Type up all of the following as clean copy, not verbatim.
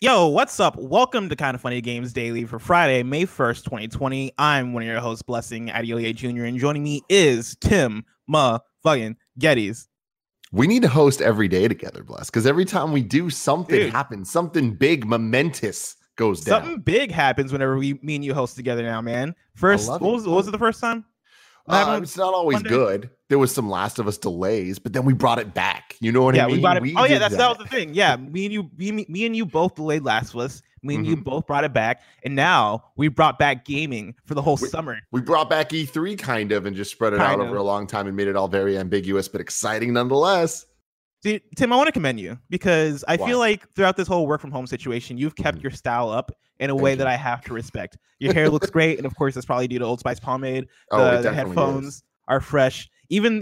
Yo, what's up? Welcome to Kind of Funny Games Daily for Friday, May 1st, 2020. I'm one of your hosts, Blessing Adeoye Jr., and joining me is Tim fucking Geddes. We need to host every day together, Bless, because every time we do, something happens. Something big, momentous goes down. Something big happens whenever me and you host together now, man. First, what was it the first time? It's not always good. There was some Last of Us delays, but then we brought it back. You know what I mean? We brought it. That was the thing. Yeah, me and you both delayed Last of Us. Me and you both brought it back, and now we brought back gaming for the whole summer. We brought back E3 kind of and just spread it out over a long time and made it all very ambiguous, but exciting nonetheless. See, Tim, I want to commend you because I feel like throughout this whole work from home situation, you've kept your style up in a way that I have to respect. Your hair looks great, and of course, that's probably due to Old Spice pomade. The headphones are fresh. Even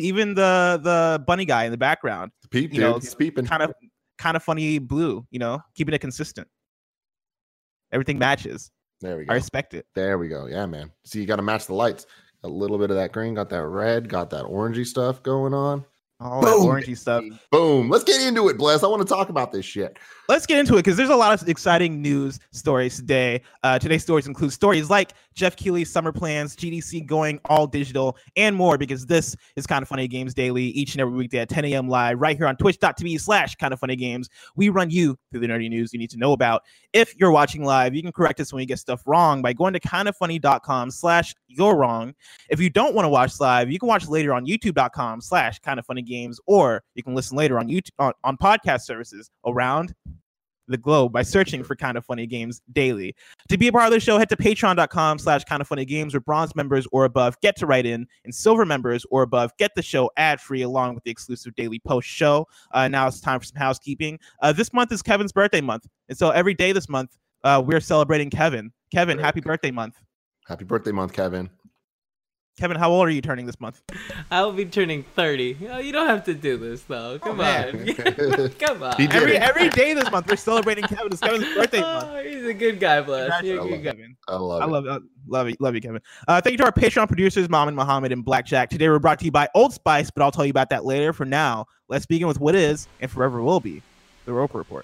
the bunny guy in the background, it's peeping. Kind of funny blue. Keeping it consistent. Everything matches. There we go. I respect it. There we go. Yeah, man. See, you got to match the lights. A little bit of that green, got that red, got that orangey stuff going on. All that orangey stuff. Boom. Let's get into it, Bless. I want to talk about this shit. Let's get into it because there's a lot of exciting news stories today. Today's stories include stories like Jeff Keighley's summer plans, GDC going all digital, and more, because this is Kind of Funny Games Daily each and every weekday at 10 a.m. live right here on twitch.tv/kindoffunnygames. We run you through the nerdy news you need to know about. If you're watching live, you can correct us when we get stuff wrong by going to kindoffunny.com/you're wrong. If you don't want to watch live, you can watch later on youtube.com/kindoffunnygames, or you can listen later on YouTube on podcast services around the globe by searching for Kind of Funny Games Daily. To be a part of the show, head to patreon.com/kindoffunnygames, where bronze members or above get to write in, and silver members or above get the show ad-free along with the exclusive daily post show. Now it's time for some housekeeping. This month is Kevin's birthday month, and so every day this month we're celebrating Kevin. Kevin, happy birthday month. Happy birthday month, Kevin. Kevin, how old are you turning this month? I'll be turning 30. You don't have to do this, though. Come on. Come on. Every day this month, we're celebrating Kevin. It's Kevin's birthday month. He's a good guy, Bless. You're a good guy, Kevin. I love you, Kevin. Thank you to our Patreon producers, Mom and Muhammad and Blackjack. Today, we're brought to you by Old Spice, but I'll tell you about that later. For now, let's begin with what is and forever will be the Roper Report.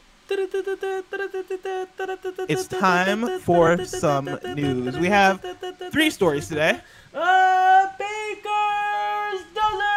It's time for some news. We have 3 stories today. Baker's dozen!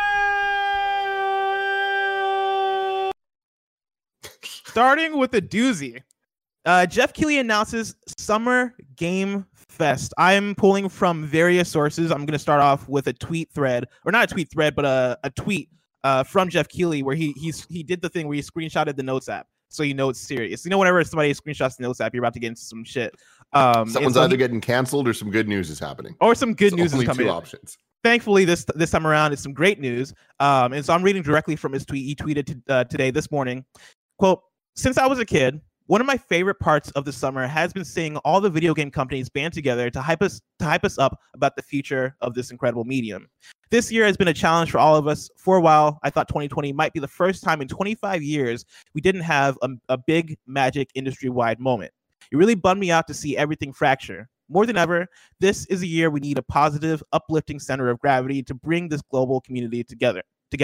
Starting with a doozy. Jeff Keighley announces Summer Game Fest. I'm pulling from various sources. I'm going to start off with a tweet thread, or not a tweet thread, but a tweet from Jeff Keighley where he did the thing where he screenshotted the Notes app. So you know it's serious. Whenever somebody screenshots the Notes app, you're about to get into some shit. Someone's either getting canceled or some good news is happening. Or some good news is coming. Two options. Thankfully, this time around, it's some great news. And so I'm reading directly from his tweet. He tweeted today, this morning, quote, "Since I was a kid, one of my favorite parts of the summer has been seeing all the video game companies band together to hype us up about the future of this incredible medium. This year has been a challenge for all of us. For a while, I thought 2020 might be the first time in 25 years we didn't have a big magic industry-wide moment. It really bummed me out to see everything fracture. More than ever, this is a year we need a positive, uplifting center of gravity to bring this global community together.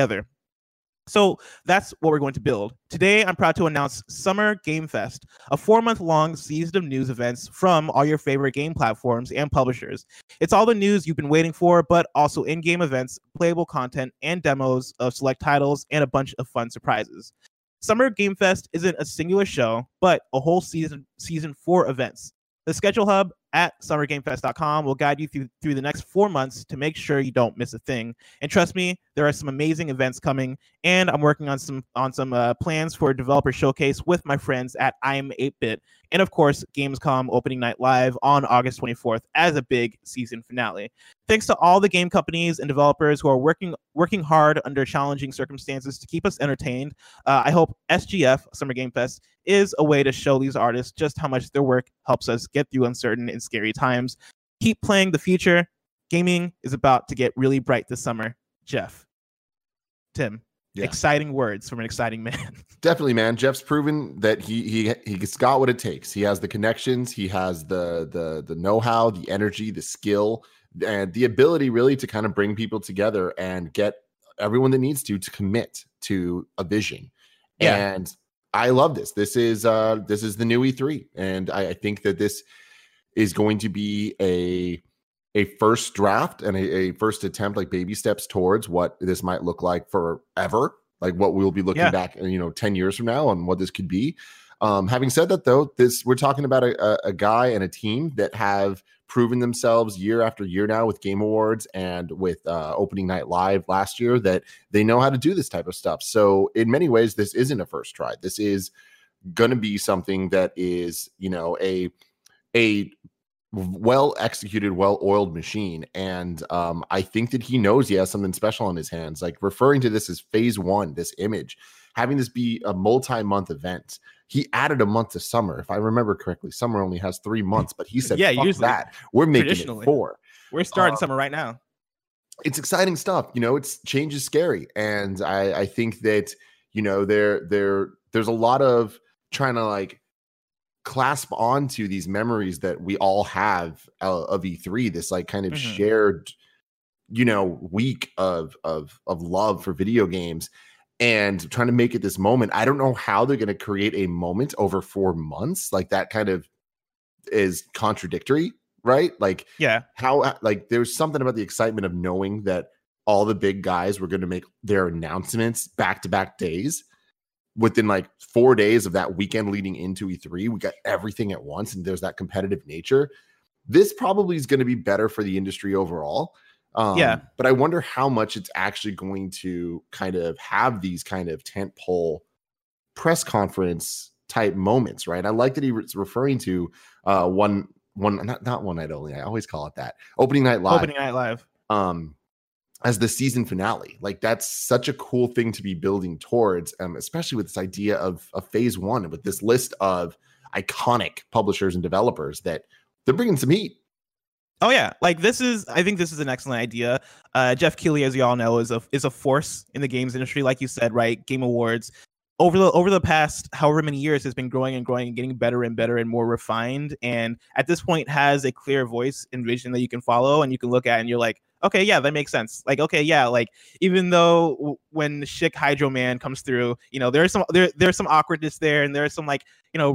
So that's what we're going to build. Today, I'm proud to announce Summer Game Fest, a 4-month-long season of news events from all your favorite game platforms and publishers. It's all the news you've been waiting for, but also in-game events, playable content, and demos of select titles, and a bunch of fun surprises. Summer Game Fest isn't a singular show, but a whole season 4 events. The Schedule Hub at summergamefest.com will guide you through the next 4 months to make sure you don't miss a thing. And trust me, there are some amazing events coming, and I'm working on some plans for a developer showcase with my friends at I'm 8-Bit, and of course, Gamescom opening night live on August 24th as a big season finale. Thanks to all the game companies and developers who are working hard under challenging circumstances to keep us entertained. I hope SGF, Summer Game Fest, is a way to show these artists just how much their work helps us get through uncertain and scary times. Keep playing the future. Gaming is about to get really bright this summer. Jeff. Tim. Yeah. Exciting words from an exciting man. Definitely, man. Jeff's proven that he's got what it takes. He has the connections, he has the know-how, the energy, the skill, and the ability really to kind of bring people together and get everyone that needs to commit to a vision. Yeah. And I love this. This is the new E3, and I think that this is going to be a first draft and a first attempt, like baby steps towards what this might look like forever, like what we'll be looking back, 10 years from now on what this could be. Having said that, though, we're talking about a guy and a team that have proven themselves year after year now with Game Awards and with Opening Night Live last year that they know how to do this type of stuff. So in many ways, this isn't a first try. This is going to be something that is, a well executed, well oiled machine. And I think that he knows he has something special on his hands, like referring to this as phase one, this image, having this be a multi-month event. He added a month to summer. If I remember correctly, summer only has 3 months, but he said, fuck that. We're making it 4. We're starting summer right now. It's exciting stuff. Change is scary. And I think that, there's a lot of trying to like clasp onto these memories that we all have of E3, this like kind of shared, week of love for video games. And trying to make it this moment. I don't know how they're going to create a moment over 4 months. Like that kind of is contradictory, right? Like, how, like, there's something about the excitement of knowing that all the big guys were going to make their announcements back-to-back days. Within like 4 days of that weekend leading into E3, we got everything at once, and there's that competitive nature. This probably is going to be better for the industry overall. But I wonder how much it's actually going to kind of have these kind of tentpole press conference type moments, right? I like that he was referring to not one night only. I always call it that. Opening Night Live. As the season finale. Like that's such a cool thing to be building towards, especially with this idea of phase one, with this list of iconic publishers and developers that they're bringing some heat. Oh yeah, like I think this is an excellent idea. Jeff Keighley, as you all know, is a force in the games industry, like you said, right? Game Awards over the past however many years has been growing and growing and getting better and better and more refined. And at this point, has a clear voice and vision that you can follow and you can look at, and you're like, okay, yeah, that makes sense. Like, okay, yeah, like even though when Schick Hydro Man comes through, there's some awkwardness there, and there's some like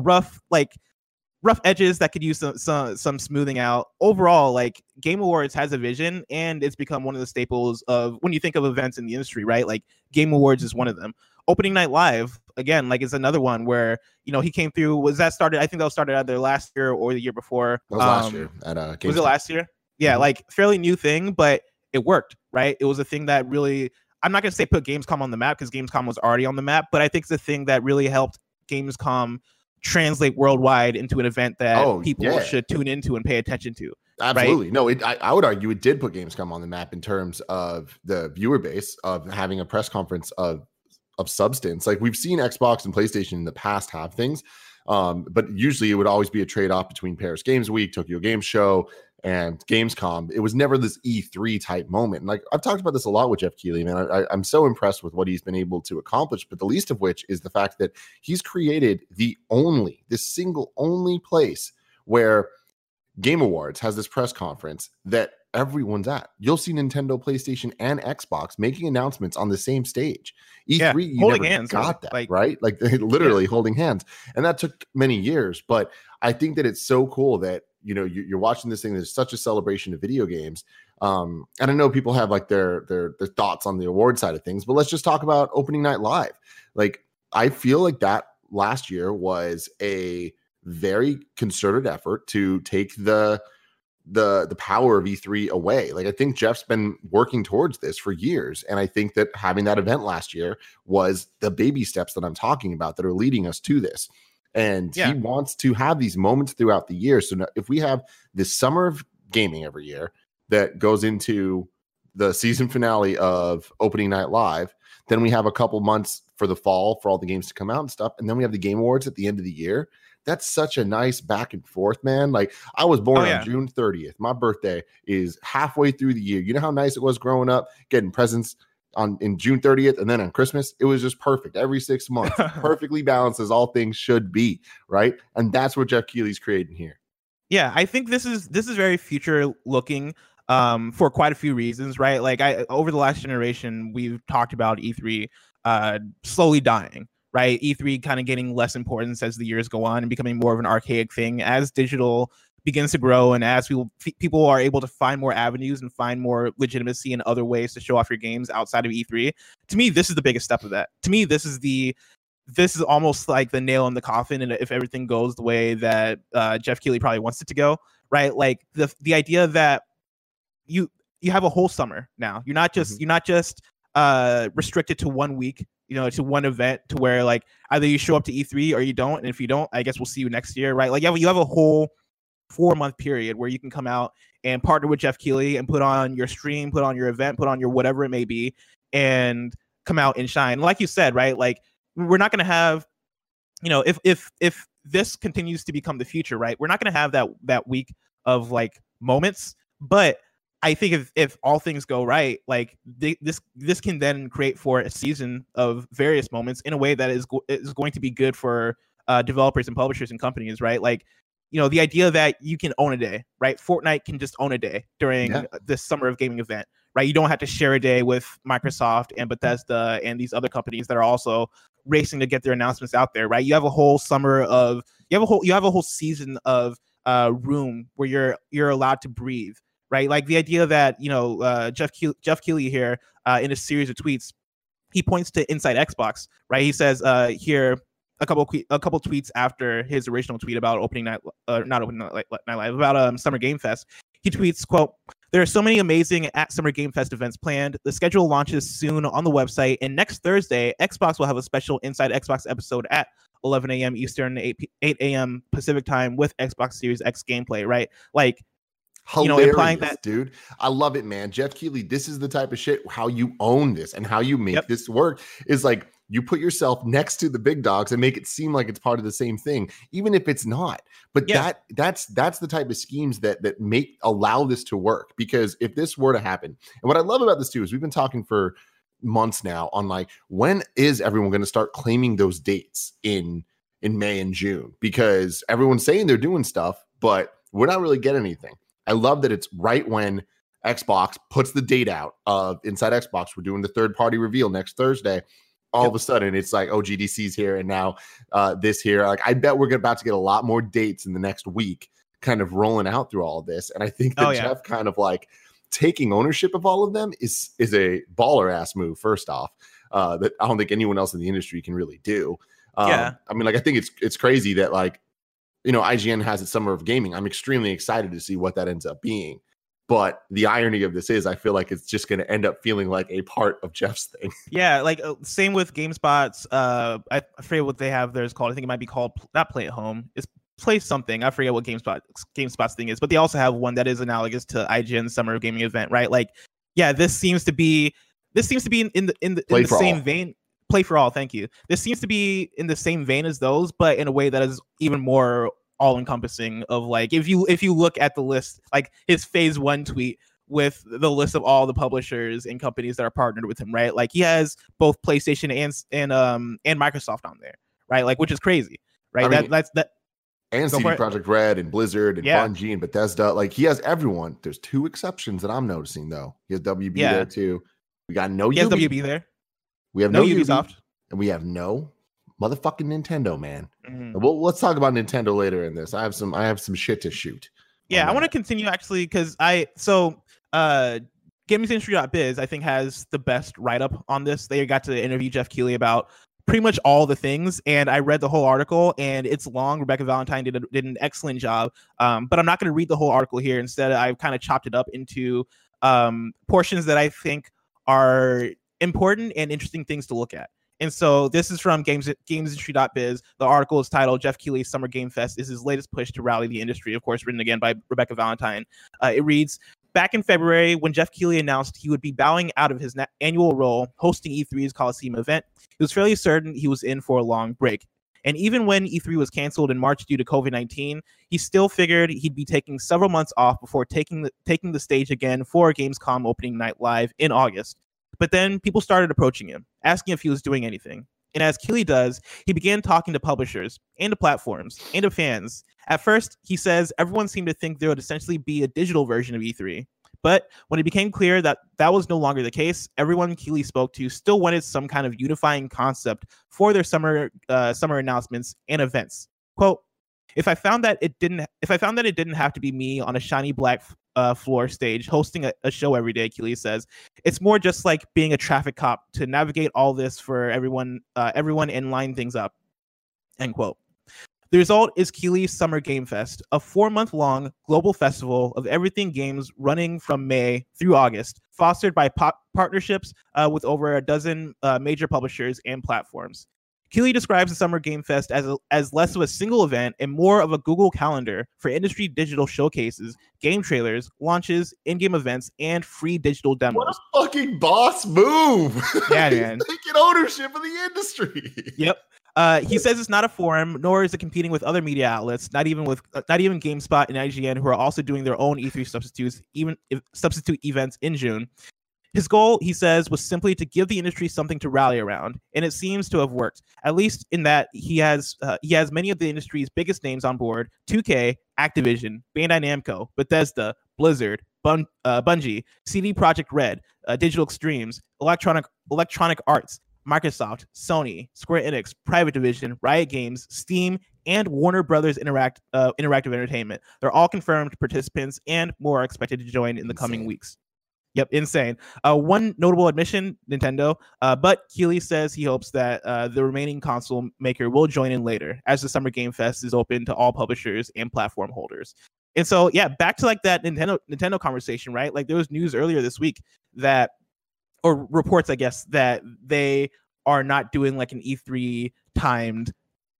rough edges that could use some smoothing out. Overall, like Game Awards has a vision, and it's become one of the staples of when you think of events in the industry, right? Like Game Awards is one of them. Opening Night Live, again, like is another one where, he came through. I think that was started either last year or the year before. That was last year at Gamescom. Was it last year? Yeah, like fairly new thing, but it worked, right? It was a thing that really, I'm not going to say put Gamescom on the map because Gamescom was already on the map, but I think it's a thing that really helped Gamescom translate worldwide into an event that people should tune into and pay attention to. Absolutely. Right? No, I would argue it did put Gamescom on the map in terms of the viewer base of having a press conference of substance. Like we've seen Xbox and PlayStation in the past have things, but usually it would always be a trade-off between Paris Games Week, Tokyo Game Show, and Gamescom. It was never this E3 type moment. And like I've talked about this a lot with Jeff Keighley, man. I'm so impressed with what he's been able to accomplish, but the least of which is the fact that he's created this single only place where Game Awards has this press conference that everyone's at. You'll see Nintendo, PlayStation, and Xbox making announcements on the same stage. E3, you holding never hands, got that, right? Like literally holding hands. And that took many years, but I think that it's so cool that you're watching this thing. There's such a celebration of video games. And I know people have like their thoughts on the award side of things, but let's just talk about Opening Night Live. Like, I feel like that last year was a very concerted effort to take the power of E3 away. Like, I think Jeff's been working towards this for years. And I think that having that event last year was the baby steps that I'm talking about that are leading us to this. And he wants to have these moments throughout the year. So if we have this summer of gaming every year that goes into the season finale of Opening Night Live, then we have a couple months for the fall for all the games to come out and stuff. And then we have the Game Awards at the end of the year. That's such a nice back and forth, man. Like, I was born on June 30th. My birthday is halfway through the year. You know how nice it was growing up, getting presents in June 30th, and then on Christmas, it was just perfect. Every 6 months, perfectly balanced as all things should be, right? And that's what Jeff Keighley's creating here. Yeah, I think this is very future looking for quite a few reasons, right? Like over the last generation, we've talked about E3 slowly dying, right? E3 kind of getting less importance as the years go on and becoming more of an archaic thing as digital begins to grow, and as people are able to find more avenues and find more legitimacy in other ways to show off your games outside of E3. To me, this is the biggest step of that. To me, this is almost like the nail in the coffin, and if everything goes the way that Jeff Keighley probably wants it to go, right? Like the idea that you have a whole summer now. You're not just restricted to 1 week, to one event, to where like either you show up to E3 or you don't, and if you don't, I guess we'll see you next year, right? Like you have a whole 4-month period where you can come out and partner with Jeff Keighley and put on your stream, put on your event, put on your whatever it may be, and come out and shine. Like you said, right? Like we're not going to have, if this continues to become the future, right? We're not going to have that week of like moments, but I think if all things go right, like this can then create for a season of various moments in a way that is going to be good for developers and publishers and companies, right? Like, the idea that you can own a day, right? Fortnite can just own a day during this summer of gaming event, right? You don't have to share a day with Microsoft and Bethesda and these other companies that are also racing to get their announcements out there, right? You have a whole season of room where you're allowed to breathe, right? Like the idea that Jeff Keighley here in a series of tweets, he points to Inside Xbox, right? He says here a couple tweets after his original tweet about opening night, not opening night live, about Summer Game Fest. He tweets, quote, "There are so many amazing at Summer Game Fest events planned. The schedule launches soon on the website, and next Thursday, Xbox will have a special Inside Xbox episode at 11 a.m. Eastern, 8 a.m. Pacific time with Xbox Series X gameplay," right? Like, hilarious, implying that, dude. I love it, man. Jeff Keighley, this is the type of shit, how you own this and how you make this work is like you put yourself next to the big dogs and make it seem like it's part of the same thing, even if it's not. But that's the type of schemes that allow this to work. Because if this were to happen, and what I love about this too is we've been talking for months now on like, when is everyone going to start claiming those dates in May and June? Because everyone's saying they're doing stuff, but we're not really getting anything. I love that it's right when Xbox puts the date out of Inside Xbox. We're doing the third-party reveal next Thursday. All of a sudden, it's like, oh, GDC's here, and now this here. Like, I bet we're about to get a lot more dates in the next week, kind of rolling out through all of this. And I think that Jeff kind of like taking ownership of all of them is a baller-ass move, first off, that I don't think anyone else in the industry can really do. I mean, like, I think it's crazy that, like, IGN has its Summer of Gaming. I'm extremely excited to see what that ends up being. But the irony of this is I feel like it's just going to end up feeling like a part of Jeff's thing. Yeah, like same with GameSpot's. I forget what they have theirs called. I think it might be called, not Play at Home. It's Play something. I forget what GameSpot's thing is. But they also have one that is analogous to IGN's Summer of Gaming event, right? Like, yeah, this seems to be in the same vein. Play for All, thank you. This seems to be in the same vein as those, but in a way that is even more all-encompassing. Of like, if you look at the list, like his phase 1 tweet with the list of all the publishers and companies that are partnered with him, right? Like he has both PlayStation and Microsoft on there, right? Like, which is crazy, right? I mean, that's and CD Projekt Red and Blizzard and Bungie and Bethesda. Like, he has everyone. There's 2 exceptions that I'm noticing though. He has WB there too. We got no. He has WB there. We have no Ubisoft, and we have no motherfucking Nintendo, man. Mm-hmm. Well, let's talk about Nintendo later in this. I have some shit to shoot. Yeah, I want to continue actually because GamesIndustry.biz I think has the best write-up on this. They got to interview Jeff Keighley about pretty much all the things, and I read the whole article, and it's long. Rebecca Valentine did an excellent job, but I'm not going to read the whole article here. Instead, I've kind of chopped it up into portions that I think are important and interesting things to look at. And so this is from GamesIndustry.biz. The article is titled "Jeff Keighley's Summer Game Fest is his latest push to rally the industry," of course, written again by Rebecca Valentine. It reads, "Back in February, when Jeff Keighley announced he would be bowing out of his annual role hosting E3's Coliseum event, he was fairly certain he was in for a long break. And even when E3 was canceled in March due to COVID-19, he still figured he'd be taking several months off before taking the stage again for Gamescom opening night live in August. But then people started approaching him, asking if he was doing anything. And as Keighley does, he began talking to publishers and to platforms and to fans. At first, he says everyone seemed to think there would essentially be a digital version of E3. But when it became clear that that was no longer the case, everyone Keighley spoke to still wanted some kind of unifying concept for their summer announcements and events. Quote, if I found that it didn't have to be me on a shiny black floor stage hosting a show every day, Keighley says, it's more just like being a traffic cop to navigate all this for everyone and line things up. End quote. The result is Keighley's Summer Game Fest, a 4-month-long global festival of everything games running from May through August, fostered by partnerships with over a dozen major publishers and platforms. Keighley describes the Summer Game Fest as less of a single event and more of a Google Calendar for industry digital showcases, game trailers, launches, in-game events, and free digital demos. What a fucking boss move! Yeah, man. Taking ownership of the industry. Yep. He says it's not a forum, nor is it competing with other media outlets, not even GameSpot and IGN, who are also doing their own E3 substitute events in June. His goal, he says, was simply to give the industry something to rally around, and it seems to have worked, at least in that he has many of the industry's biggest names on board: 2K, Activision, Bandai Namco, Bethesda, Blizzard, Bungie, CD Projekt Red, Digital Extremes, Electronic Arts, Microsoft, Sony, Square Enix, Private Division, Riot Games, Steam, and Warner Brothers Interactive Entertainment. They're all confirmed participants, and more are expected to join in the coming weeks. Yep, insane. One notable admission, Nintendo, but Keighley says he hopes that the remaining console maker will join in later, as the Summer Game Fest is open to all publishers and platform holders. And so, yeah, back to like that Nintendo conversation, right? Like there was news earlier this week that, or reports, I guess, that they are not doing like an E3 timed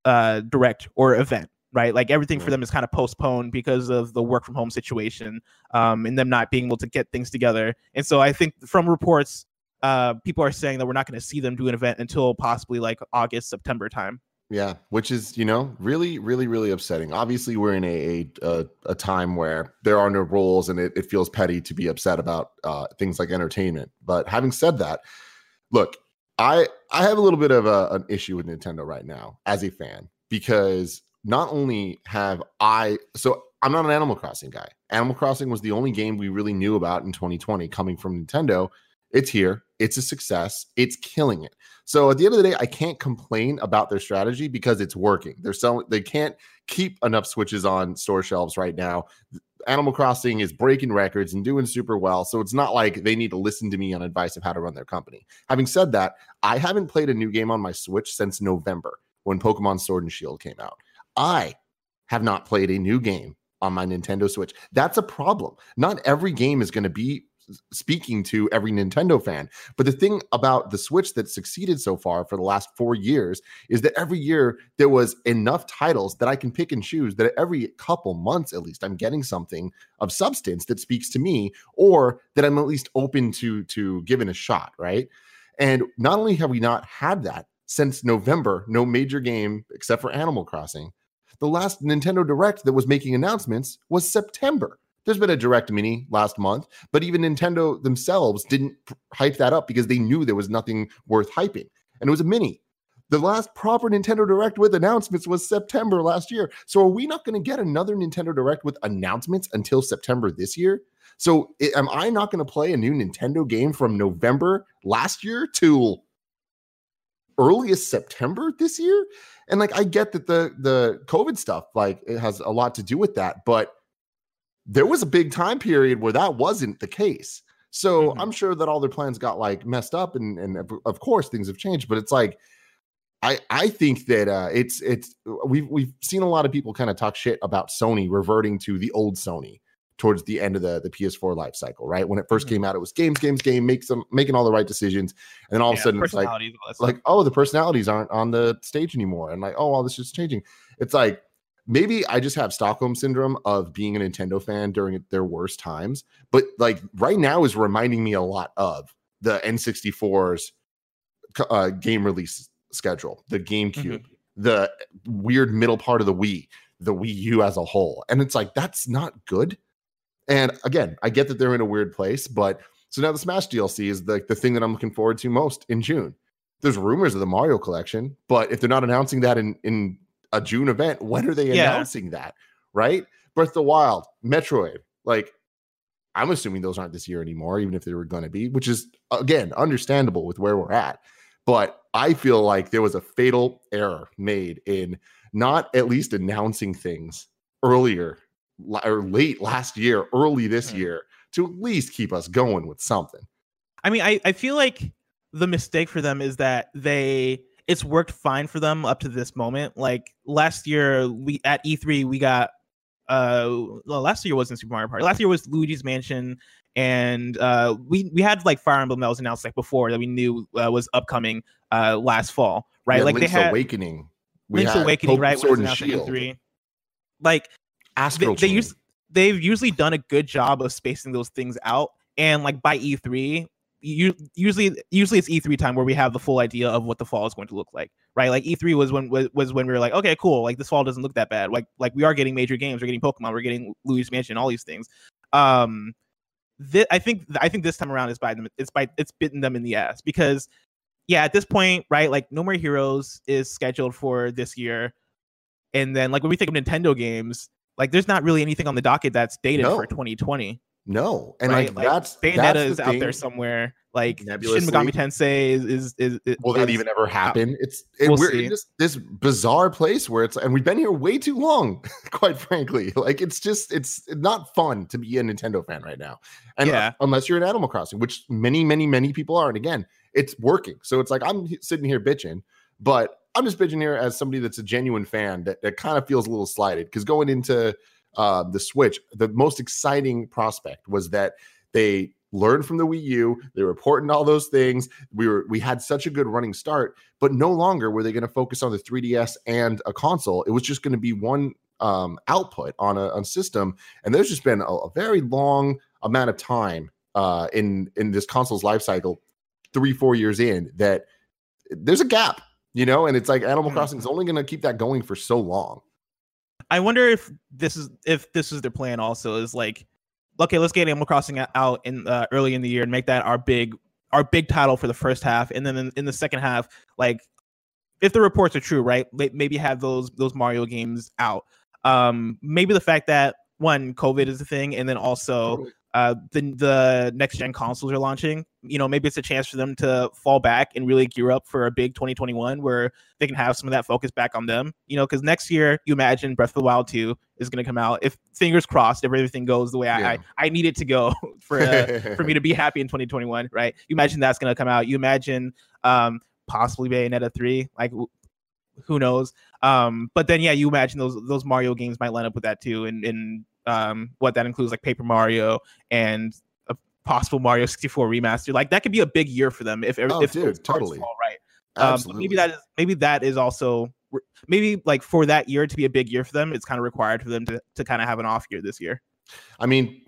direct or event. Right, like everything for them is kind of postponed because of the work from home situation, and them not being able to get things together. And so I think from reports, people are saying that we're not going to see them do an event until possibly like August, September time. Yeah, which is, really, really, really upsetting. Obviously, we're in a time where there are no rules, and it feels petty to be upset about things like entertainment. But having said that, look, I have a little bit of an issue with Nintendo right now as a fan, because not only I'm not an Animal Crossing guy. Animal Crossing was the only game we really knew about in 2020 coming from Nintendo. It's here. It's a success. It's killing it. So at the end of the day, I can't complain about their strategy because it's working. They can't keep enough Switches on store shelves right now. Animal Crossing is breaking records and doing super well. So it's not like they need to listen to me on advice of how to run their company. Having said that, I haven't played a new game on my Switch since November when Pokemon Sword and Shield came out. I have not played a new game on my Nintendo Switch. That's a problem. Not every game is going to be speaking to every Nintendo fan. But the thing about the Switch that succeeded so far for the last 4 years is that every year there was enough titles that I can pick and choose, that every couple months at least I'm getting something of substance that speaks to me, or that I'm at least open to giving a shot, right? And not only have we not had that since November, no major game except for Animal Crossing. The last Nintendo Direct that was making announcements was September. There's been a Direct Mini last month, but even Nintendo themselves didn't hype that up because they knew there was nothing worth hyping. And it was a mini. The last proper Nintendo Direct with announcements was September last year. So are we not going to get another Nintendo Direct with announcements until September this year? So am I not going to play a new Nintendo game from November last year to earliest September this year? And like, I get that the COVID stuff, like it has a lot to do with that, but there was a big time period where that wasn't the case. So I'm sure that all their plans got like messed up, and of course things have changed, but it's like, I think that we've seen a lot of people kind of talk shit about Sony reverting to the old Sony towards the end of the PS4 life cycle, right? When it first came out, it was game, making all the right decisions. And then all of a sudden it's like, oh, the personalities aren't on the stage anymore. And like, oh, all this is changing. It's like, maybe I just have Stockholm syndrome of being a Nintendo fan during their worst times. But like right now is reminding me a lot of the N64's game release schedule, the GameCube, the weird middle part of the Wii U as a whole. And it's like, that's not good. And again, I get that they're in a weird place, but so now the Smash DLC is the thing that I'm looking forward to most in June. There's rumors of the Mario collection, but if they're not announcing that in a June event, when are they announcing that? Right? Breath of the Wild, Metroid. Like, I'm assuming those aren't this year anymore, even if they were going to be, which is, again, understandable with where we're at. But I feel like there was a fatal error made in not at least announcing things earlier or late last year, early this year, to at least keep us going with something. I mean, I feel like the mistake for them is that it's worked fine for them up to this moment. Like last year, we at E3 we got last year wasn't Super Mario Party. Last year was Luigi's Mansion, and we had like Fire Emblem that was announced like before that we knew was upcoming last fall, right? Like Link's they had Awakening. Link's Awakening, right? Sword and Shield. E3. Like Astral they've usually done a good job of spacing those things out, and like by E3. Usually it's E3 time where we have the full idea of what the fall is going to look like, right? Like E3 was when we were like, okay, cool, like this fall doesn't look that bad. Like we are getting major games, we're getting Pokemon, we're getting Luigi's Mansion, all these things. I think this time around it's bitten them in the ass because at this point, right? Like No More Heroes is scheduled for this year, and then like when we think of Nintendo games, like there's not really anything on the docket that's dated for 2020. No, and right? like that's Bayonetta is out there somewhere. Like Shin Megami Tensei is will that even ever happen? We're in this bizarre place where and we've been here way too long, quite frankly. Like it's not fun to be a Nintendo fan right now, and unless you're in Animal Crossing, which many people are, and again, it's working. So it's like I'm sitting here bitching, but I'm just bitching here as somebody that's a genuine fan that kind of feels a little slighted because going into the Switch, the most exciting prospect was that they learned from the Wii U. They were porting all those things. We had such a good running start, but no longer were they going to focus on the 3DS and a console. It was just going to be one output on a system. And there's just been a very long amount of time in this console's life cycle, 3-4 years in, that there's a gap, and it's like Animal Crossing is only going to keep that going for so long. I wonder if this is their plan also, is like, okay, let's get Animal Crossing out in early in the year and make that our big title for the first half, and then in the second half, like if the reports are true, right, maybe have those Mario games out. Maybe the fact that one, COVID is a thing, and then also the next gen consoles are launching, maybe it's a chance for them to fall back and really gear up for a big 2021 where they can have some of that focus back on them, because next year you imagine Breath of the Wild 2 is going to come out. If fingers crossed, if everything goes the way I need it to go for me to be happy in 2021, right? You imagine that's going to come out. You imagine possibly Bayonetta 3, like who knows? But then you imagine those Mario games might line up with that too, and what that includes, like Paper Mario and a possible Mario 64 remaster. Like that could be a big year for them if totally all right. Maybe that is also like for that year to be a big year for them. It's kind of required for them to kind of have an off year this year. I mean,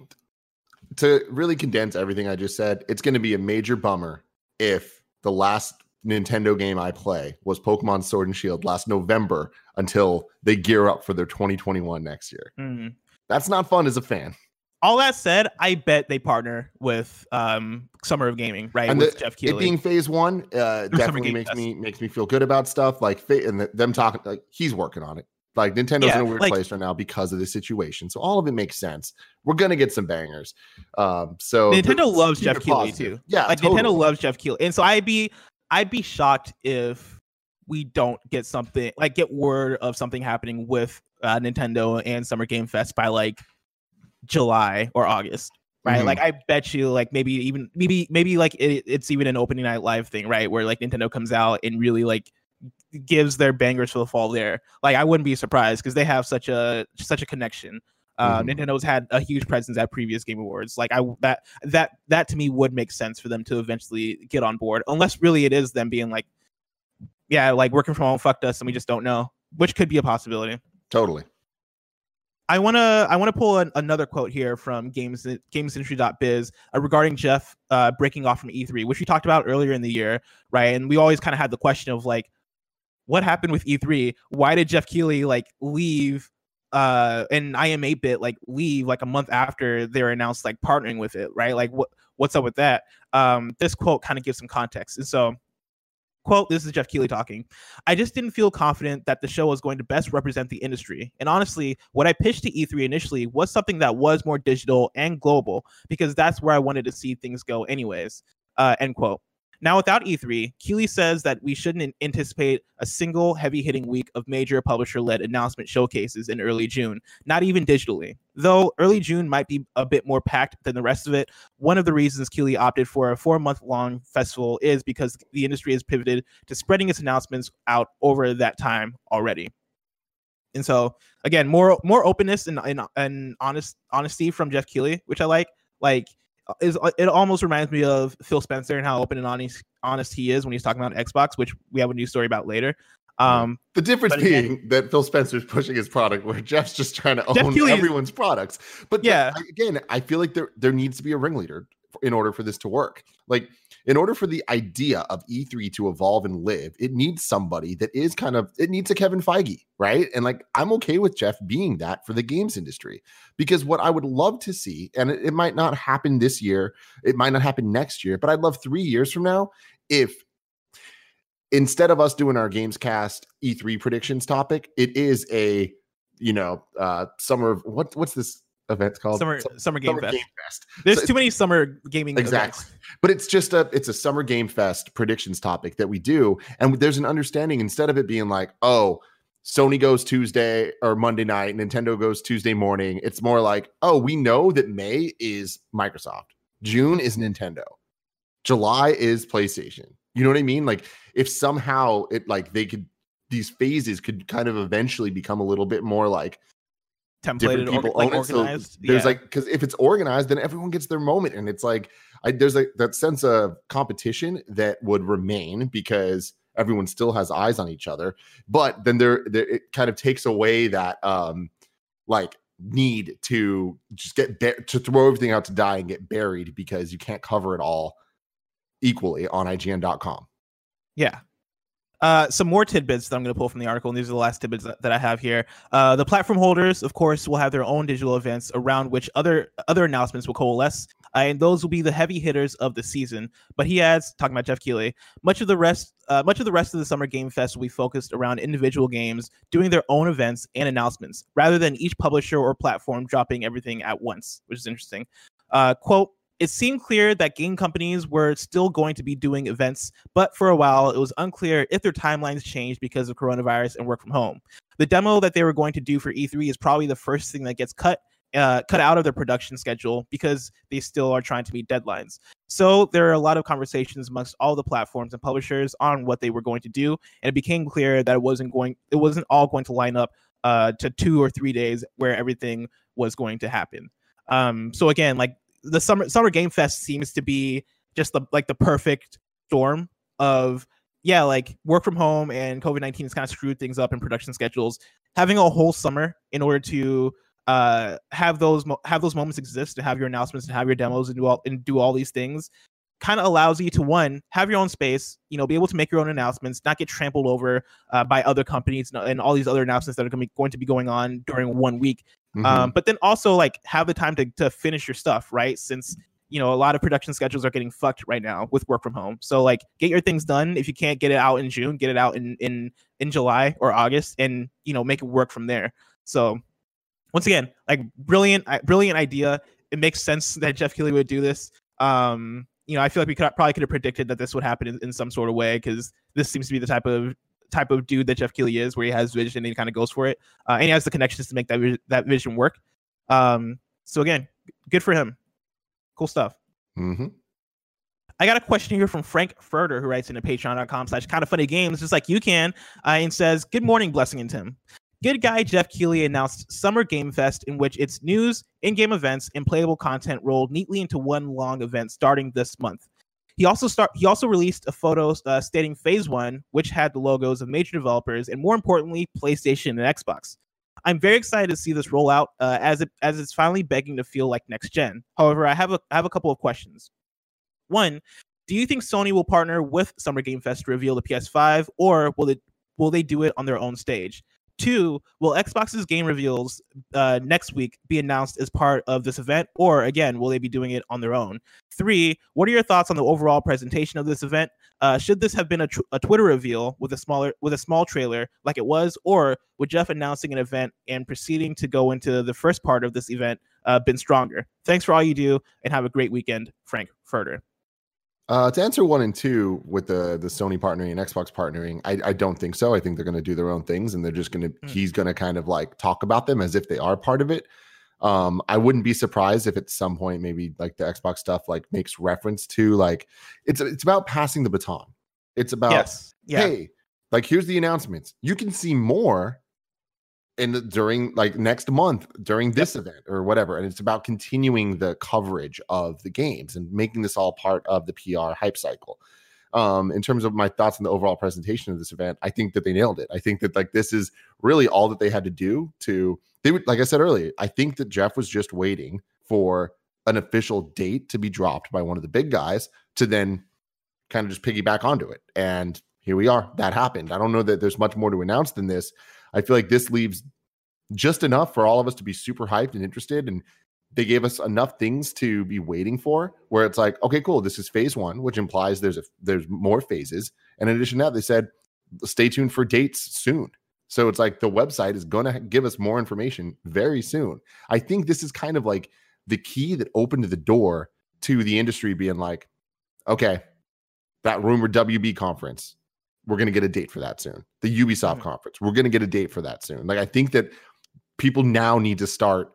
to really condense everything I just said, it's going to be a major bummer if the last Nintendo game I play was Pokemon Sword and Shield last November until they gear up for their 2021 next year. Mm-hmm. That's not fun as a fan. All that said, I bet they partner with Summer of Gaming, right? And with Jeff Keighley. It being phase one definitely makes me feel good about stuff like and them talking like he's working on it. Like Nintendo's in a weird place right now because of the situation. So all of it makes sense. We're gonna get some bangers. So Nintendo loves Jeff Keighley too. Yeah, like totally. Nintendo loves Jeff Keighley, and so I'd be shocked if we don't get word of something happening with Nintendo and Summer Game Fest by like July or August, right? Mm-hmm. Like I bet you like maybe like it's even an opening night live thing, right? Where like Nintendo comes out and really like gives their bangers for the fall there. Like I wouldn't be surprised because they have such a connection. Nintendo's had a huge presence at previous Game Awards. Like that to me would make sense for them to eventually get on board, unless really it is them being like, like working from home fucked us and we just don't know, which could be a possibility. Totally. I want to pull another quote here from GamesIndustry.biz regarding Jeff breaking off from E3, which we talked about earlier in the year, right? And we always kind of had the question of like, what happened with E3? Why did Jeff Keighley like leave and IM8-bit like leave like a month after they were announced like partnering with it, right? Like what's up with that? This quote kind of gives some context. And so Quote, this is Jeff Keighley talking. I just didn't feel confident that the show was going to best represent the industry. And honestly, what I pitched to E3 initially was something that was more digital and global, because that's where I wanted to see things go anyways. End quote. Now, without E3, Keighley says that we shouldn't anticipate a single heavy-hitting week of major publisher-led announcement showcases in early June, not even digitally. Though early June might be a bit more packed than the rest of it, one of the reasons Keighley opted for a 4-month-long festival is because the industry has pivoted to spreading its announcements out over that time already. And so, again, more openness and honesty from Jeff Keighley, which I like. It almost reminds me of Phil Spencer and how open and honest he is when he's talking about Xbox, which we have a news story about later. The difference being that Phil Spencer's pushing his product, where Jeff's just trying to own everyone's products. But yeah, again, I feel like there needs to be a ringleader in order for this to work. Like, in order for the idea of E3 to evolve and live, it needs somebody that is it needs a Kevin Feige, right? And like, I'm okay with Jeff being that for the games industry, because what I would love to see, and it might not happen this year, it might not happen next year, but I'd love 3 years from now, if instead of us doing our Gamescast E3 predictions topic, it is a, summer, what's this event's called? Summer Game Fest. There's too many summer gaming exactly events. But it's just a Summer Game Fest predictions topic that we do, and there's an understanding, instead of it being like, oh, Sony goes Tuesday or Monday night, Nintendo goes Tuesday morning, it's more like, oh, we know that May is Microsoft, June is Nintendo, July is PlayStation. You know what I mean? Like, if somehow these phases could kind of eventually become a little bit more like templated, organized. So there's because if it's organized, then everyone gets their moment, and it's like there's that sense of competition that would remain because everyone still has eyes on each other. But then it kind of takes away that need to just to throw everything out to die and get buried because you can't cover it all equally on IGN.com. Yeah. Some more tidbits that I'm going to pull from the article, and these are the last tidbits that I have here. The platform holders, of course, will have their own digital events around which other announcements will coalesce, and those will be the heavy hitters of the season. But he adds, talking about Jeff Keighley, much of the rest of the Summer Game Fest will be focused around individual games doing their own events and announcements, rather than each publisher or platform dropping everything at once, which is interesting. Quote, it seemed clear that game companies were still going to be doing events, but for a while, it was unclear if their timelines changed because of coronavirus and work from home. The demo that they were going to do for E3 is probably the first thing that gets cut out of their production schedule because they still are trying to meet deadlines. So there are a lot of conversations amongst all the platforms and publishers on what they were going to do, and it became clear that it wasn't all going to line up to 2 or 3 days where everything was going to happen. So again, like, the Summer Game Fest seems to be just the perfect storm of, work from home and COVID-19 has kind of screwed things up in production schedules. Having a whole summer in order to have those moments exist, to have your announcements and have your demos and do all these things, kind of allows you to, one, have your own space, be able to make your own announcements, not get trampled over by other companies and all these other announcements that are going to be going on during 1 week. Mm-hmm. But then also have the time to finish your stuff, right? Since, a lot of production schedules are getting fucked right now with work from home. So get your things done. If you can't get it out in June, get it out in July or August, and, make it work from there. So once again, brilliant idea. It makes sense that Jeff Keighley would do this. I feel like we probably could have predicted that this would happen in some sort of way, because this seems to be the type of dude that Jeff Keighley is, where he has vision and he kind of goes for it, and he has the connections to make that vision work. So again, good for him. Cool stuff. Mm-hmm. I got a question here from Frank Furter, who writes into patreon.com/kindoffunnygames, just like you can, and says, "Good morning, Blessing and Tim. Good guy Jeff Keighley announced Summer Game Fest, in which its news, in-game events, and playable content rolled neatly into one long event starting this month. He also released a photo stating Phase 1, which had the logos of major developers and, more importantly, PlayStation and Xbox. I'm very excited to see this roll out as it's finally begging to feel like next gen. However, I have a couple of questions. One, do you think Sony will partner with Summer Game Fest to reveal the PS5, or will they do it on their own stage? 2, will Xbox's game reveals next week be announced as part of this event, or again, will they be doing it on their own? 3, what are your thoughts on the overall presentation of this event? Should this have been a Twitter reveal with a small trailer like it was, or would Jeff announcing an event and proceeding to go into the first part of this event been stronger? Thanks for all you do, and have a great weekend, Frank Furter. To answer 1 and 2 with the Sony partnering and Xbox partnering, I don't think so. I think they're going to do their own things, and they're just going to he's going to kind of like talk about them as if they are part of it. I wouldn't be surprised if at some point maybe like the Xbox stuff like makes reference to like it's about passing the baton. It's about hey, like here's the announcements. You can see more during like next month during this event or whatever, and it's about continuing the coverage of the games and making this all part of the PR hype cycle. In terms of my thoughts on the overall presentation of this event, I think that they nailed it. I think that like this is really all that they had to do they would, like I said earlier, I think that Jeff was just waiting for an official date to be dropped by one of the big guys to then kind of just piggyback onto it. And here we are. That happened. I don't know that there's much more to announce than this. I feel like this leaves just enough for all of us to be super hyped and interested. And they gave us enough things to be waiting for where it's like, okay, cool. This is phase 1, which implies there's more phases. And in addition to that, they said, stay tuned for dates soon. So it's like the website is going to give us more information very soon. I think this is kind of like the key that opened the door to the industry being like, okay, that rumored WB conference, we're going to get a date for that soon. The Ubisoft conference, we're going to get a date for that soon. Like, I think that people now need to start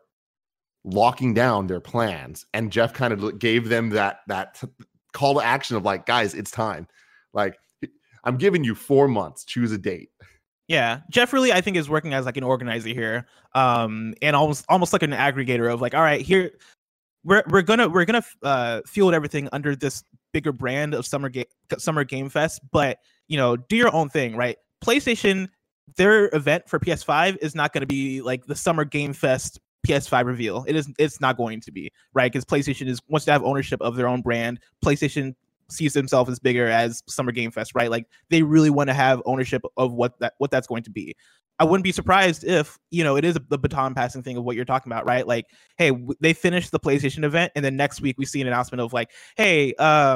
locking down their plans. And Jeff kind of gave them that call to action of like, guys, it's time. Like, I'm giving you 4 months, choose a date. Yeah, Jeff really, I think, is working as like an organizer here, and almost like an aggregator of like, all right, here we're gonna field everything under this bigger brand of Summer Game Fest, but do your own thing, right? PlayStation, their event for PS5 is not going to be like the Summer Game Fest PS5 reveal. It's not going to be, right? Because PlayStation wants to have ownership of their own brand. PlayStation sees themselves as bigger as Summer Game Fest, right? Like they really want to have ownership of what that's going to be. I wouldn't be surprised if, it is the baton passing thing of what you're talking about, right? Like, hey, they finished the PlayStation event, and then next week we see an announcement of like, hey,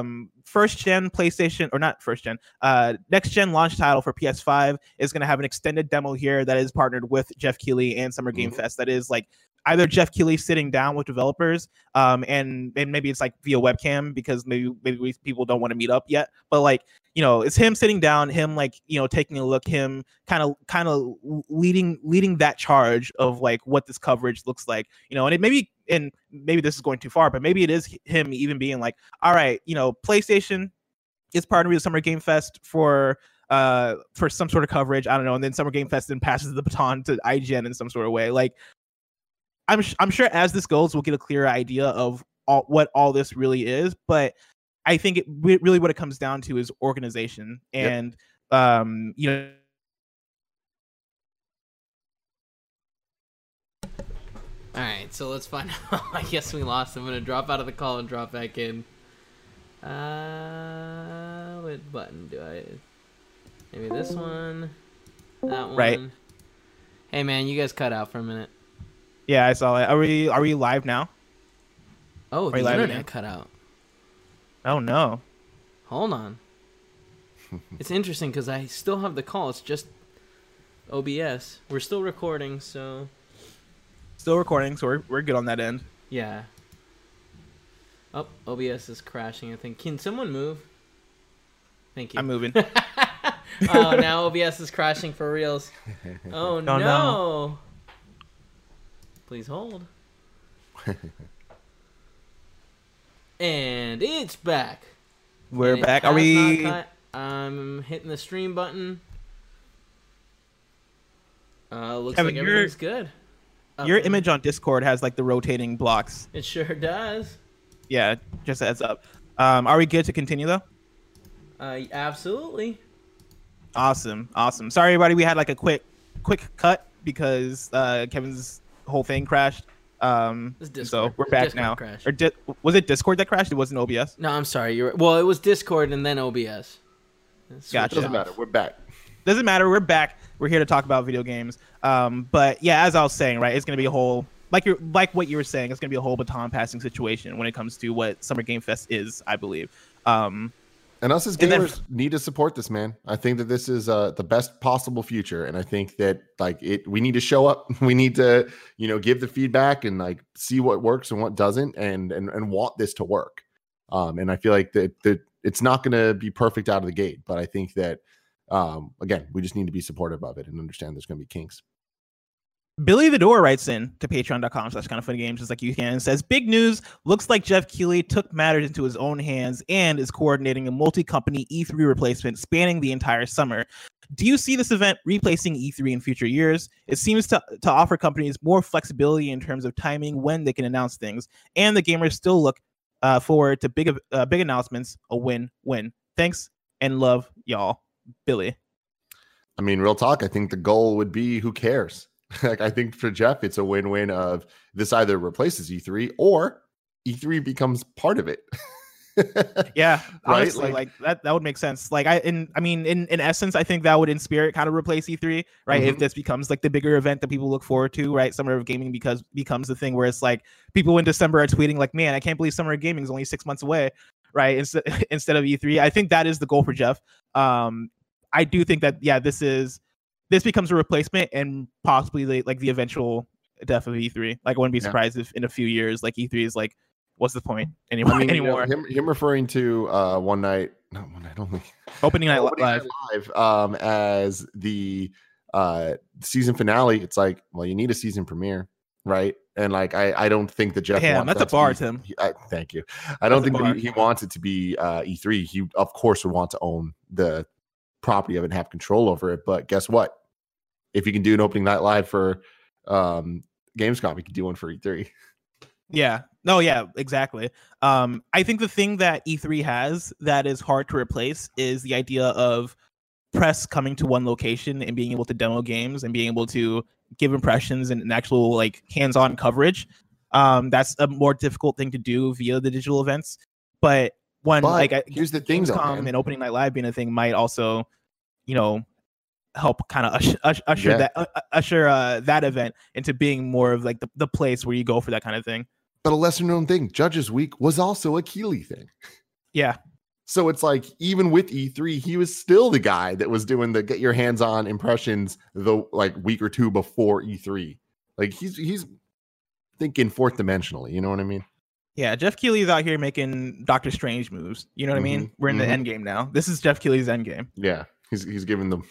first gen PlayStation, or not first gen, next gen launch title for PS5 is going to have an extended demo here that is partnered with Jeff Keighley and Summer Game Fest. That is like either Jeff Keighley sitting down with developers, and maybe it's like via webcam because maybe people don't want to meet up yet, but like, it's him sitting down, him like, taking a look, him kind of leading that charge of like what this coverage looks like, and maybe this is going too far, but maybe it is him even being like, all right, PlayStation is partnering with Summer Game Fest for some sort of coverage, I don't know, and then Summer Game Fest then passes the baton to IGN in some sort of way. Like, I'm sure as this goes, we'll get a clearer idea of what all this really is. But I think really what it comes down to is organization. And, All right, so let's find out. I guess we lost. I'm going to drop out of the call and drop back in. What button do I... Maybe this one. That one. Right. Hey, man, you guys cut out for a minute. Yeah, I saw it. Are we live now? Oh, the internet cut out. Oh, no. Hold on. It's interesting because I still have the call. It's just OBS. We're still recording, so... Still recording, so we're good on that end. Yeah. Oh, OBS is crashing, I think. Can someone move? Thank you. I'm moving. Oh, now OBS is crashing for reals. Oh, no. Please hold. And it's back. We're back. Are we... I'm hitting the stream button. Looks Kevin, like everything's good. Your image on Discord has like the rotating blocks. It sure does. Yeah, just a heads up. Are we good to continue though? Absolutely. Awesome. Sorry, everybody. We had like a quick cut because Kevin's whole thing crashed. So we're back now. Or was it Discord that crashed? It wasn't OBS. No, I'm sorry. Well, it was Discord and then OBS. Gotcha. Doesn't matter. We're back. doesn't matter. We're back. We're here to talk about video games. But yeah, as I was saying, right, it's gonna be a whole like what you were saying. It's gonna be a whole baton passing situation when it comes to what Summer Game Fest is, I believe. And us as gamers need to support this, man. I think that this is the best possible future, and I think that we need to show up. We need to, give the feedback and like see what works and what doesn't, and want this to work. And I feel like that it's not going to be perfect out of the gate, but I think that again, we just need to be supportive of it and understand there's going to be kinks. Billy the Door writes in to patreon.com/kindoffunnygames just like you can and says, big news, looks like Jeff Keighley took matters into his own hands and is coordinating a multi-company E3 replacement spanning the entire summer. Do you see this event replacing E3 in future years? It seems to offer companies more flexibility in terms of timing when they can announce things, and the gamers still look forward to big announcements. A win-win. Thanks and love, y'all. Billy. I mean, real talk, I think the goal would be, who cares? Like, I think for Jeff, it's a win-win of this either replaces E3 or E3 becomes part of it. Yeah, right? Honestly, like that would make sense. Like in essence, I think that would in spirit kind of replace E3, right? Mm-hmm. If this becomes like the bigger event that people look forward to, right? Summer of Gaming becomes the thing where it's like people in December are tweeting like, man, I can't believe Summer of Gaming is only 6 months away, right? Instead of E3. I think that is the goal for Jeff. I do think that, yeah, this becomes a replacement and possibly like the eventual death of E3. Like, I wouldn't be surprised if in a few years, like E3 is like, what's the point anymore? I mean, him referring to one night only, opening night live, as the season finale. It's like, well, you need a season premiere, right? And like, I don't think that Jeff. Yeah, that's a bar, Tim. Thank you. I don't think he wants it to be E3. He of course would want to own the property of it and have control over it. But guess what? If you can do an opening night live for Gamescom, you can do one for E3. Yeah. No, yeah, exactly. I think the thing that E3 has that is hard to replace is the idea of press coming to one location and being able to demo games and being able to give impressions and an actual like hands-on coverage. That's a more difficult thing to do via the digital events. But here's the thing, Gamescom and opening night live being a thing might also, help kind of usher that event into being more of like the place where you go for that kind of thing. But a lesser known thing, Judges Week was also a Keighley thing. Yeah. So it's like, even with E3, he was still the guy that was doing the get your hands on impressions the like week or two before E3. Like, he's thinking fourth dimensionally. You know what I mean? Yeah, Jeff Keighley's out here making Doctor Strange moves. You know what I mean? We're in the end game now. This is Jeff Keighley's end game. Yeah, he's giving them.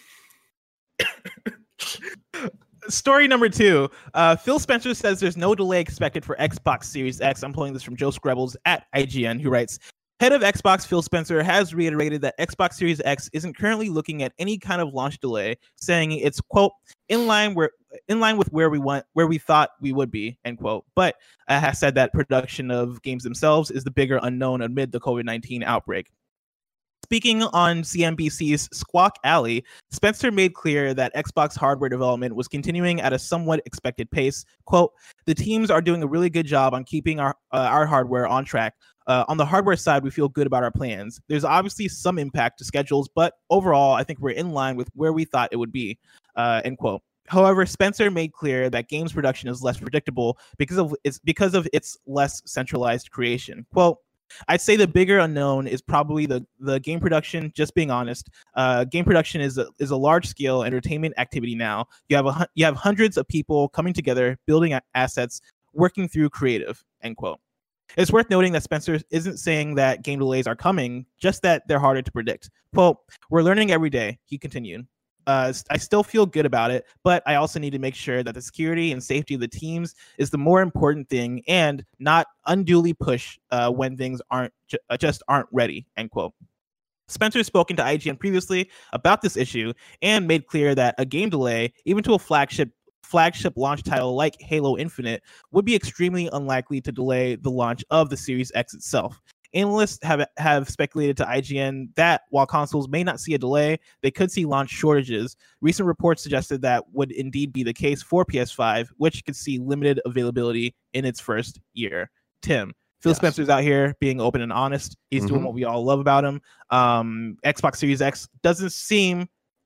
Story number 2. Phil Spencer says there's no delay expected for Xbox Series X. I'm pulling this from Joe Screbbles at IGN, who writes, head of Xbox Phil Spencer has reiterated that Xbox Series X isn't currently looking at any kind of launch delay, saying it's, quote, in line with where we thought we would be, end quote. But has said that production of games themselves is the bigger unknown amid the COVID-19 outbreak. Speaking on CNBC's Squawk Alley, Spencer made clear that Xbox hardware development was continuing at a somewhat expected pace. Quote, the teams are doing a really good job on keeping our hardware on track. On the hardware side, we feel good about our plans. There's obviously some impact to schedules, but overall, I think we're in line with where we thought it would be, end quote. However, Spencer made clear that games production is less predictable because of its less centralized creation. Quote, I'd say the bigger unknown is probably the game production. Just being honest, game production is a large scale entertainment activity now. You have hundreds of people coming together, building assets, working through creative, end quote. It's worth noting that Spencer isn't saying that game delays are coming, just that they're harder to predict. Quote, we're learning every day, he continued. I still feel good about it, but I also need to make sure that the security and safety of the teams is the more important thing and not unduly push when things aren't ready, end quote. Spencer has spoken to IGN previously about this issue and made clear that a game delay, even to a flagship launch title like Halo Infinite, would be extremely unlikely to delay the launch of the Series X itself. Analysts have speculated to IGN that while consoles may not see a delay, they could see launch shortages. Recent reports suggested that would indeed be the case for PS5, which could see limited availability in its first year. Tim, Phil Spencer's out here being open and honest. He's doing what we all love about him. Xbox Series X doesn't seem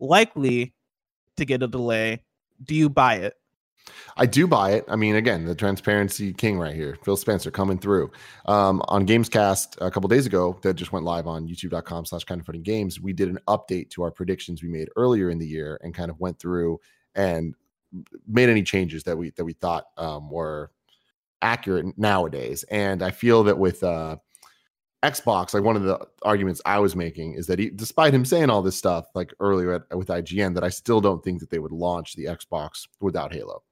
likely to get a delay. Do you buy it? I do buy it. I mean, again, the transparency king right here, Phil Spencer coming through. On Gamescast a couple days ago, that just went live on youtube.com/kindoffunnygames. We did an update to our predictions we made earlier in the year and kind of went through and made any changes that we thought were accurate nowadays. And I feel that with Xbox, like one of the arguments I was making is that despite him saying all this stuff like earlier with IGN, that I still don't think that they would launch the Xbox without Halo.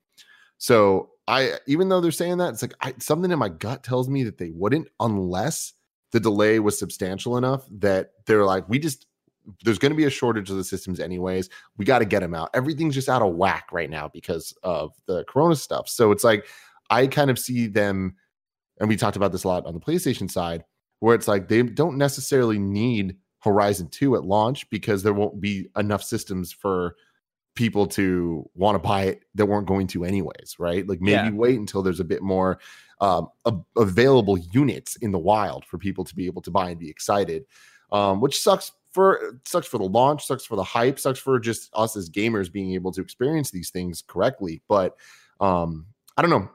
So even though they're saying that, it's like something in my gut tells me that they wouldn't, unless the delay was substantial enough that they're like, there's going to be a shortage of the systems anyways. We got to get them out. Everything's just out of whack right now because of the Corona stuff. So it's like, I kind of see them, and we talked about this a lot on the PlayStation side, where it's like they don't necessarily need Horizon 2 at launch because there won't be enough systems for people to want to buy it that weren't going to anyways, right? Like maybe wait until there's a bit more available units in the wild for people to be able to buy and be excited, which sucks for the launch, sucks for the hype, sucks for just us as gamers being able to experience these things correctly. But I don't know.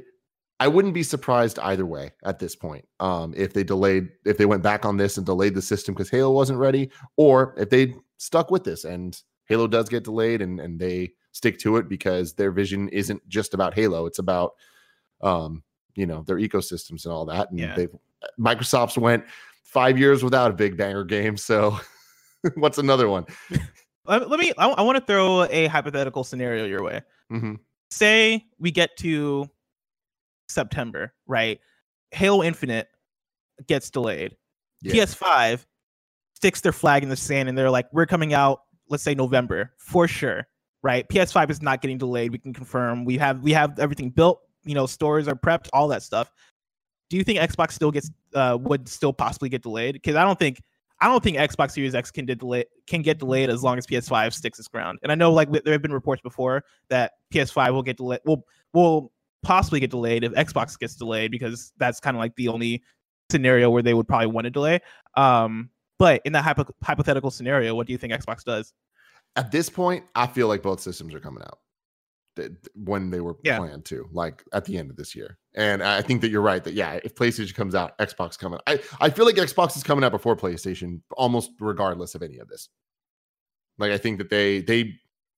I wouldn't be surprised either way at this point. If they went back on this and delayed the system because Halo wasn't ready, or if they stuck with this and Halo does get delayed and they stick to it because their vision isn't just about Halo. It's about, their ecosystems and all that. And Microsoft's went 5 years without a big banger game. So what's another one? I want to throw a hypothetical scenario your way. Mm-hmm. Say we get to September, right? Halo Infinite gets delayed. Yeah. PS5 sticks their flag in the sand and they're like, we're coming out, let's say November for sure, right? PS5 is not getting delayed. We can confirm. We have everything built. Stores are prepped, all that stuff. Do you think Xbox still would still possibly get delayed? Because I don't think Xbox Series X can get delayed as long as PS5 sticks its ground. And I know like there have been reports before that PS5 will get delayed. Will possibly get delayed if Xbox gets delayed, because that's kind of like the only scenario where they would probably want to delay. But in that hypothetical scenario, what do you think Xbox does? At this point, I feel like both systems are coming out when they were planned to, like at the end of this year. And I think that you're right that, if PlayStation comes out, Xbox coming out. I feel like Xbox is coming out before PlayStation, almost regardless of any of this. Like, I think that they're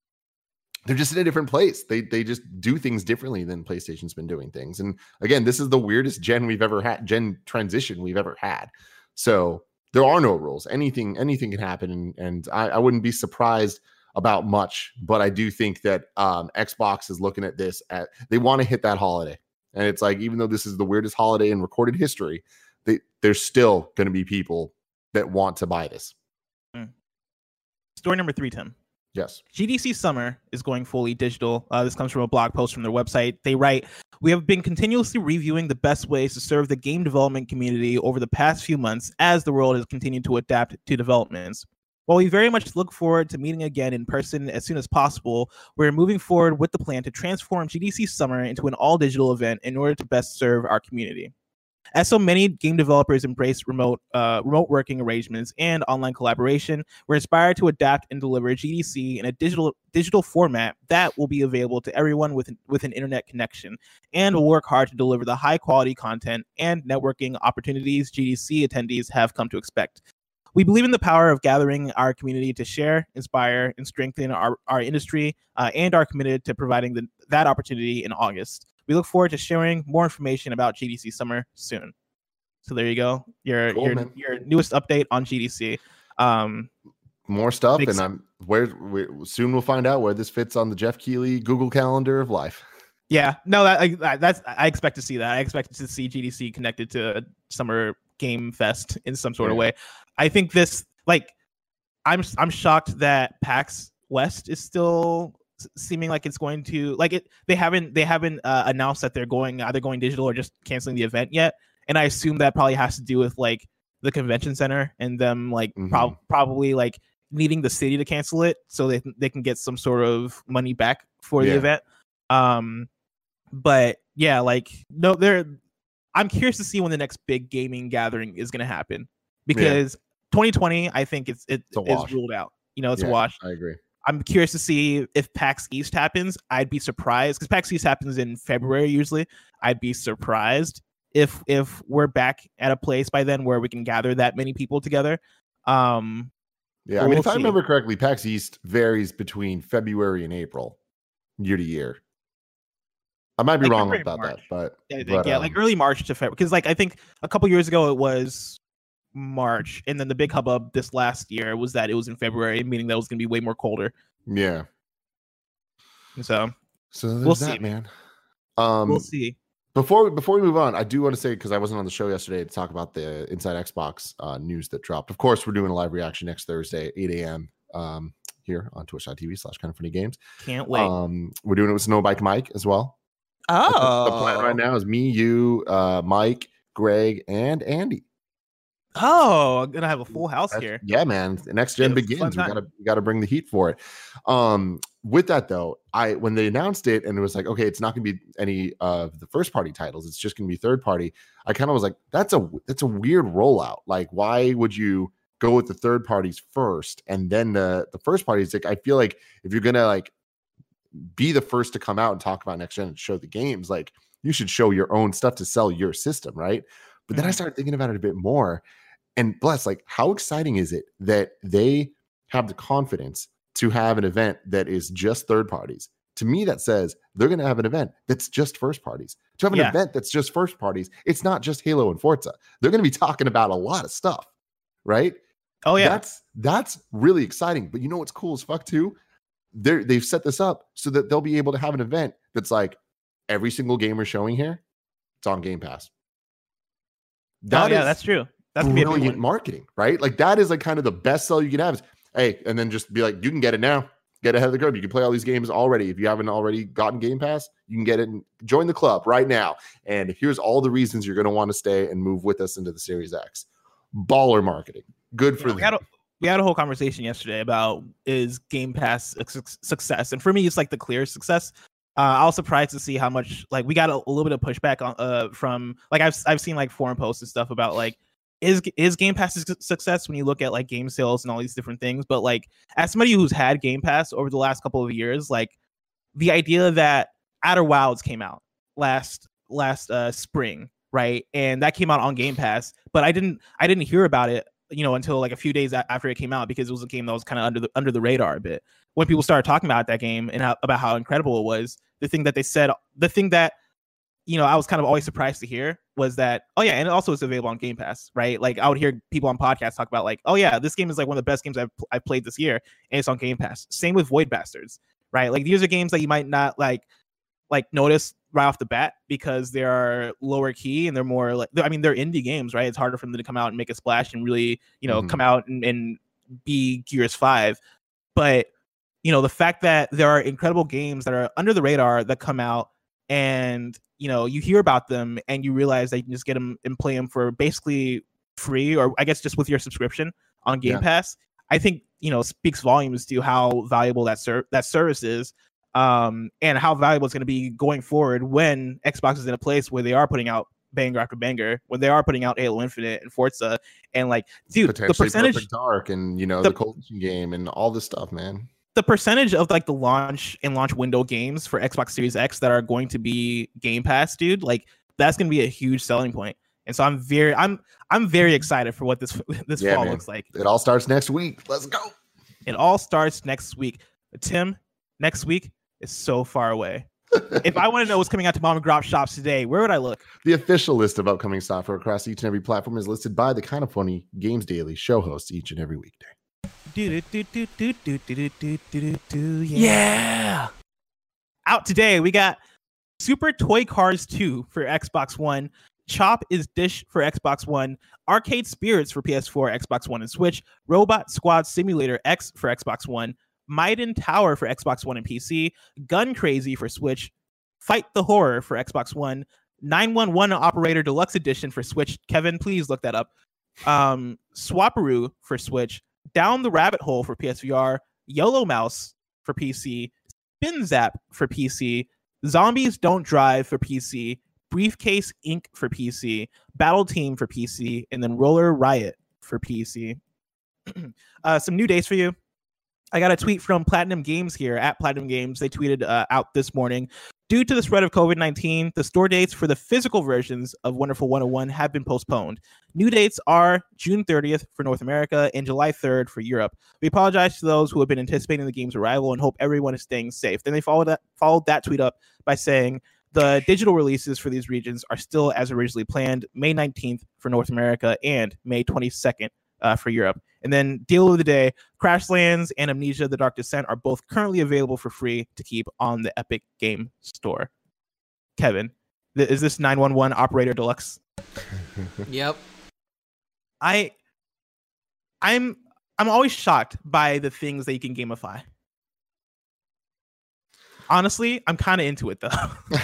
just in a different place. They just do things differently than PlayStation's been doing things. And again, this is the weirdest gen transition we've ever had. So there are no rules. Anything can happen. And I wouldn't be surprised about much, but I do think that Xbox is looking at this they want to hit that holiday. And it's like, even though this is the weirdest holiday in recorded history, there's still going to be people that want to buy this. Story number 3, Tim. Yes. GDC Summer is going fully digital. This comes from a blog post from their website. They write, "We have been continuously reviewing the best ways to serve the game development community over the past few months as the world has continued to adapt to developments. While we very much look forward to meeting again in person as soon as possible, we're moving forward with the plan to transform GDC Summer into an all-digital event in order to best serve our community. As so many game developers embrace remote working arrangements and online collaboration, we're inspired to adapt and deliver GDC in a digital format that will be available to everyone with an internet connection, and will work hard to deliver the high-quality content and networking opportunities GDC attendees have come to expect. We believe in the power of gathering our community to share, inspire, and strengthen our industry, and are committed to providing that opportunity in August. We look forward to sharing more information about GDC Summer soon." So there you go. Your newest update on GDC. More stuff, and soon we'll find out where this fits on the Jeff Keighley Google Calendar of life. Yeah, no, I expect to see that. I expect to see GDC connected to Summer Game Fest in some sort of way. I think this, I'm shocked that PAX West is still seeming like it's going to they haven't announced that they're either going digital or just canceling the event yet, and I assume that probably has to do with the convention center and them probably needing the city to cancel it so they can get some sort of money back for the event. But I'm curious to see when the next big gaming gathering is going to happen, because 2020 I think it's ruled out. to watch. I agree. I'm curious to see if PAX East happens. I'd be surprised because PAX East happens in February usually. I'd be surprised if we're back at a place by then where we can gather that many people together. Yeah, I mean, if I remember correctly, PAX East varies between February and April, year to year. I might be wrong about that, but like early March to February. Because like I think a couple years ago it was March, and then the big hubbub this last year was that it was in February, meaning that it was going to be way more colder. Yeah. So we'll see, man. We'll see. Before we move on, I do want to say, because I wasn't on the show yesterday to talk about the Inside Xbox news that dropped. Of course, we're doing a live reaction next Thursday, 8 a.m. Here on twitch.tv/kindoffunnygames. Can't wait. We're doing it with Snowbike Mike as well. Oh, the plan right now is me, you, Mike, Greg, and Andy. Oh, I'm gonna have a full house here. Yeah, man. The next gen begins. We gotta bring the heat for it. With that though, when they announced it and it was like, okay, it's not gonna be any of the first party titles, it's just gonna be third party. I kind of was like, that's a weird rollout. Like, why would you go with the third parties first and then the first parties? Like, I feel like if you're gonna like be the first to come out and talk about next gen and show the games, like you should show your own stuff to sell your system, right? But then I started thinking about it a bit more. And bless, like, how exciting is it that they have the confidence to have an event that is just third parties? To me, that says they're going to have an event that's just first parties. To have an event that's just first parties, it's not just Halo and Forza. They're going to be talking about a lot of stuff, right? Oh yeah, that's really exciting. But you know what's cool as fuck too? They've set this up so that they'll be able to have an event that's like every single game we're showing here, it's on Game Pass. That's true. That's brilliant marketing, right? Like that is like kind of the best sell you can have is, hey, and then just be like, you can get it now. Get ahead of the curve. You can play all these games already. If you haven't already gotten Game Pass, you can get it and join the club right now. And here's all the reasons you're going to want to stay and move with us into the Series X. Baller marketing. Good for them. We had a whole conversation yesterday about is Game Pass a success, and for me, it's like the clear success. I was surprised to see how much like we got a little bit of pushback on from like I've seen like forum posts and stuff about like is Game Pass a success when you look at like game sales and all these different things. But like as somebody who's had Game Pass over the last couple of years, like the idea that Outer Wilds came out last spring, right, and that came out on Game Pass, but I didn't hear about it until like a few days after it came out, because it was a game that was kind of under the radar a bit. When people started talking about that game and about how incredible it was, the thing that I was kind of always surprised to hear was that, oh yeah, and it also is available on Game Pass, right? Like I would hear people on podcasts talk about like, oh yeah, this game is like one of the best games I've played this year, and it's on Game Pass. Same with Void Bastards, right? Like these are games that you might not like notice right off the bat because they are lower key and they're more like, I mean, they're indie games, right? It's harder for them to come out and make a splash and really, come out and be Gears 5. But, the fact that there are incredible games that are under the radar that come out and, you hear about them and you realize that you can just get them and play them for basically free, or I guess just with your subscription on Game Pass, I think, speaks volumes to how valuable that service is. And how valuable it's going to be going forward when Xbox is in a place where they are putting out banger after banger, when they are putting out Halo Infinite and Forza, and like, dude, the percentage Perfect Dark and the Coalition game and all this stuff, man. The percentage of like the launch window games for Xbox Series X that are going to be Game Pass, dude, like that's going to be a huge selling point. And so I'm very excited for what this fall looks like. It all starts next week. Let's go. It all starts next week. Tim, next week is so far away. If I want to know what's coming out to mom and grop shops today, where would I look? The official list of upcoming software across each and every platform is listed by the Kind of Funny Games Daily show hosts each and every weekday. Yeah. Out today, we got Super Toy Cars 2 for Xbox One, Chop is Dish for Xbox One, Arcade Spirits for PS4, Xbox One, and Switch, Robot Squad Simulator X for Xbox One, Maiden Tower for Xbox One and PC, Gun Crazy for Switch, Fight the Horror for Xbox One, 911 Operator Deluxe Edition for Switch. Kevin, please look that up. Swaparoo for Switch, Down the Rabbit Hole for PSVR, Yellow Mouse for PC, Spin Zap for PC, Zombies Don't Drive for PC, Briefcase Inc. for PC, Battle Team for PC, and then Roller Riot for PC. Some new days for you. I got a tweet from Platinum Games here at Platinum Games. They tweeted out this morning. Due to the spread of COVID-19, the store dates for the physical versions of Wonderful 101 have been postponed. New dates are June 30th for North America and July 3rd for Europe. We apologize to those who have been anticipating the game's arrival and hope everyone is staying safe. Then they followed that tweet up by saying the digital releases for these regions are still as originally planned, May 19th for North America and May 22nd for Europe. And then deal of the day, Crashlands and Amnesia: The Dark Descent are both currently available for free to keep on the Epic Game Store. Kevin, is this 911 Operator Deluxe? Yep. I'm always shocked by the things that you can gamify. Honestly, I'm kind of into it though.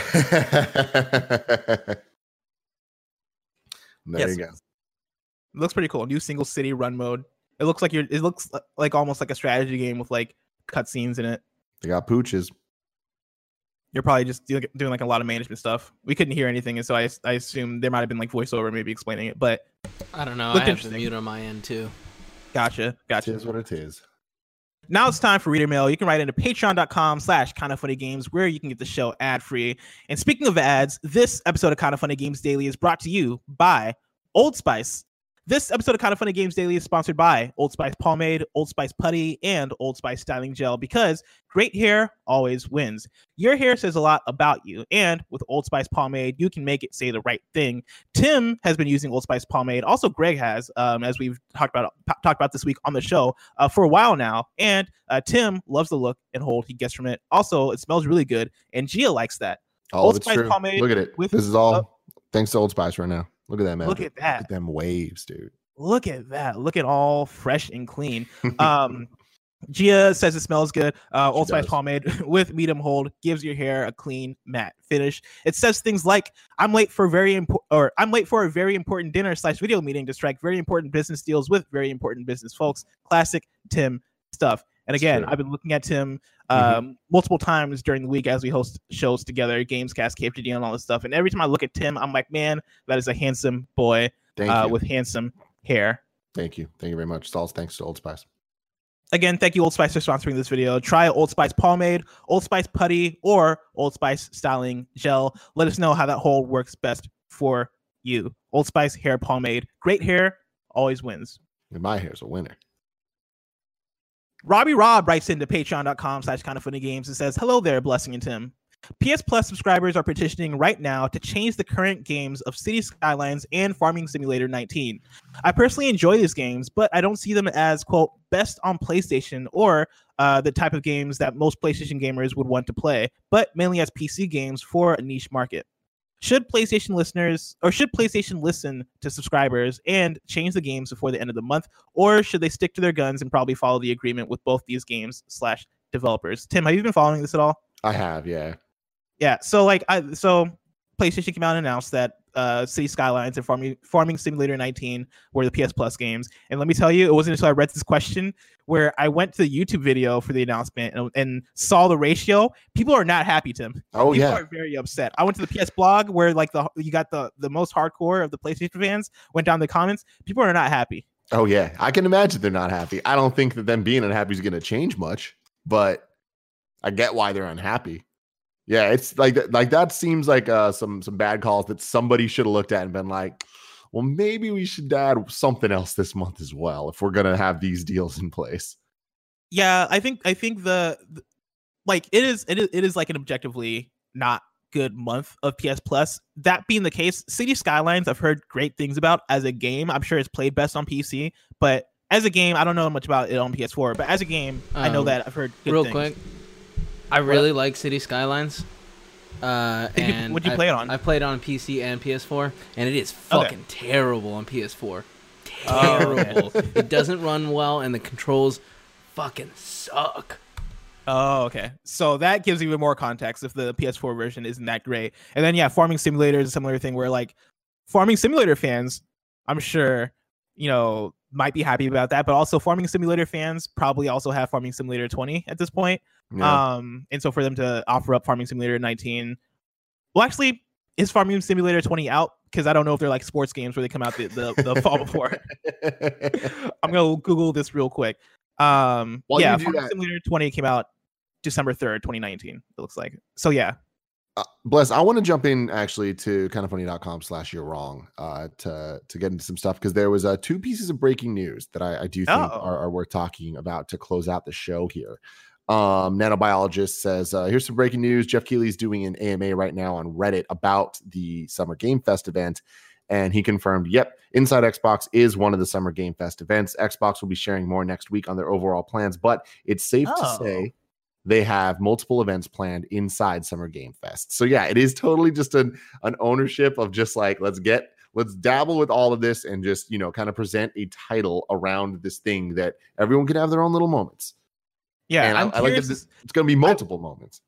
There you go. It looks pretty cool. New single city run mode. It looks like almost like a strategy game with like cutscenes in it. They got pooches. You're probably just doing like a lot of management stuff. We couldn't hear anything, and so I assume there might have been like voiceover maybe explaining it. But I don't know. I have to mute on my end too. Gotcha. It is what it is. Now it's time for reader mail. You can write into patreon.com/kindoffunnygames where you can get the show ad free. And speaking of ads, this episode of Kind of Funny Games Daily is brought to you by Old Spice. This episode of Kind of Funny Games Daily is sponsored by Old Spice Pomade, Old Spice Putty, and Old Spice Styling Gel, because great hair always wins. Your hair says a lot about you, and with Old Spice Pomade, you can make it say the right thing. Tim has been using Old Spice Pomade. Also, Greg has, as we've talked about this week on the show for a while now. And Tim loves the look and hold he gets from it. Also, it smells really good, and Gia likes that. Oh, it's true. Look at it. This is all thanks to Old Spice right now. Look at that, man. Look at that. Look at them waves, dude. Look at that. Look at all fresh and clean. Gia says it smells good. Old Spice Pomade with medium hold gives your hair a clean, matte finish. It says things like, I'm late for a very important dinner/video meeting to strike very important business deals with very important business folks. Classic Tim stuff. And again, I've been looking at Tim multiple times during the week as we host shows together, Gamescast, KFGD, and all this stuff. And every time I look at Tim, I'm like, man, that is a handsome boy with handsome hair. Thank you. Thank you very much. It's all thanks to Old Spice. Again, thank you, Old Spice, for sponsoring this video. Try Old Spice Pomade, Old Spice Putty, or Old Spice Styling Gel. Let us know how that hold works best for you. Old Spice Hair Pomade. Great hair always wins. And my hair's a winner. Robbie Rob writes into patreon.com/kindoffunnygames and says, hello there, Blessing and Tim. PS Plus subscribers are petitioning right now to change the current games of City Skylines and Farming Simulator 19. I personally enjoy these games, but I don't see them as, quote, best on PlayStation or the type of games that most PlayStation gamers would want to play, but mainly as PC games for a niche market. Should PlayStation listen to subscribers and change the games before the end of the month, or should they stick to their guns and probably follow the agreement with both these games/developers? Tim, have you been following this at all? I have, yeah. Yeah, so PlayStation came out and announced that City Skylines and Farming Simulator 19 were the PS Plus games. And let me tell you, it wasn't until I read this question where I went to the YouTube video for the announcement and saw the ratio. People are not happy, Tim. Oh, People are very upset. I went to the PS blog where you got the most hardcore of the PlayStation fans, went down the comments. People are not happy. Oh, yeah. I can imagine they're not happy. I don't think that them being unhappy is going to change much, but I get why they're unhappy. Yeah, it's like that seems like some bad calls that somebody should have looked at and been like, well, maybe we should add something else this month as well if we're gonna have these deals in place. Yeah, I think it is like an objectively not good month of PS Plus. That being the case, City Skylines I've heard great things about as a game. I'm sure it's played best on PC, but as a game, I don't know much about it on PS4. But as a game, I know that I've heard good things. Real quick. I really like City Skylines. What'd you play it on? I played it on PC and PS4, and it is fucking terrible on PS4. Terrible. It doesn't run well, and the controls fucking suck. Oh, okay. So that gives even more context if the PS4 version isn't that great. And then, Farming Simulator is a similar thing where, like, Farming Simulator fans, I'm sure, might be happy about that, but also Farming Simulator fans probably also have Farming Simulator 20 at this point. Yeah. And so for them to offer up Farming Simulator 19, well, actually, is Farming Simulator 20 out? Because I don't know if they're like sports games where they come out the fall before. I'm gonna Google this real quick. While yeah, you do Farming that, Simulator 20 came out December 3rd, 2019. It looks like. So yeah. Bless, I want to jump in actually to kindoffunny.com/you're wrong to get into some stuff, because there was 2 pieces of breaking news that I do think are worth talking about to close out the show here. Nanobiologist says, here's some breaking news. Jeff Keighley's doing an AMA right now on Reddit about the Summer Game Fest event. And he confirmed, yep, Inside Xbox is one of the Summer Game Fest events. Xbox will be sharing more next week on their overall plans, but it's safe to say they have multiple events planned inside Summer Game Fest. So yeah, it is totally just an ownership of just like, let's dabble with all of this and just, kind of present a title around this thing that everyone can have their own little moments. Yeah, and I like that it's going to be multiple moments.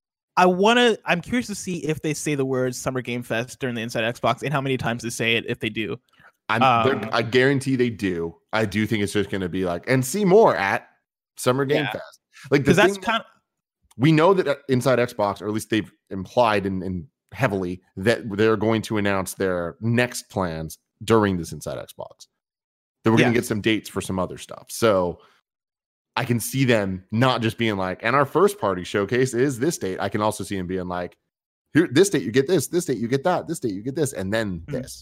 I'm curious to see if they say the words Summer Game Fest during the Inside Xbox and how many times they say it if they do. I guarantee they do. I do think it's just going to be like, and see more at Summer Game Fest. Like, because that's kind of, we know that Inside Xbox, or at least they've implied and heavily that they're going to announce their next plans during this Inside Xbox. That we're going to get some dates for some other stuff. So I can see them not just being like, and our first party showcase is this date. I can also see them being like, here, this date you get this date you get that, this date you get this, and then this.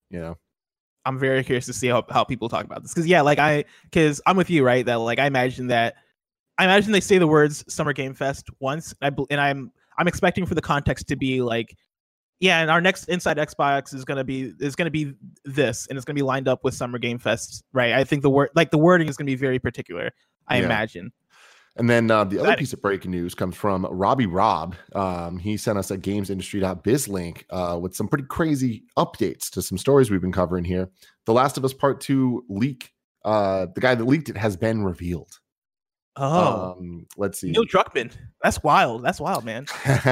I'm very curious to see how people talk about this, because I'm with you, right? That like I imagine they say the words Summer Game Fest once, and I'm expecting for the context to be like, yeah, and our next Inside Xbox is gonna be this, and it's gonna be lined up with Summer Game Fest, right? I think the wording is gonna be very particular, I imagine. And then the other piece of breaking news comes from Robbie Robb. He sent us a gamesindustry.biz link with some pretty crazy updates to some stories we've been covering here. The Last of Us Part 2 leak, the guy that leaked it has been revealed. Let's see. Neil Druckmann. That's wild, man.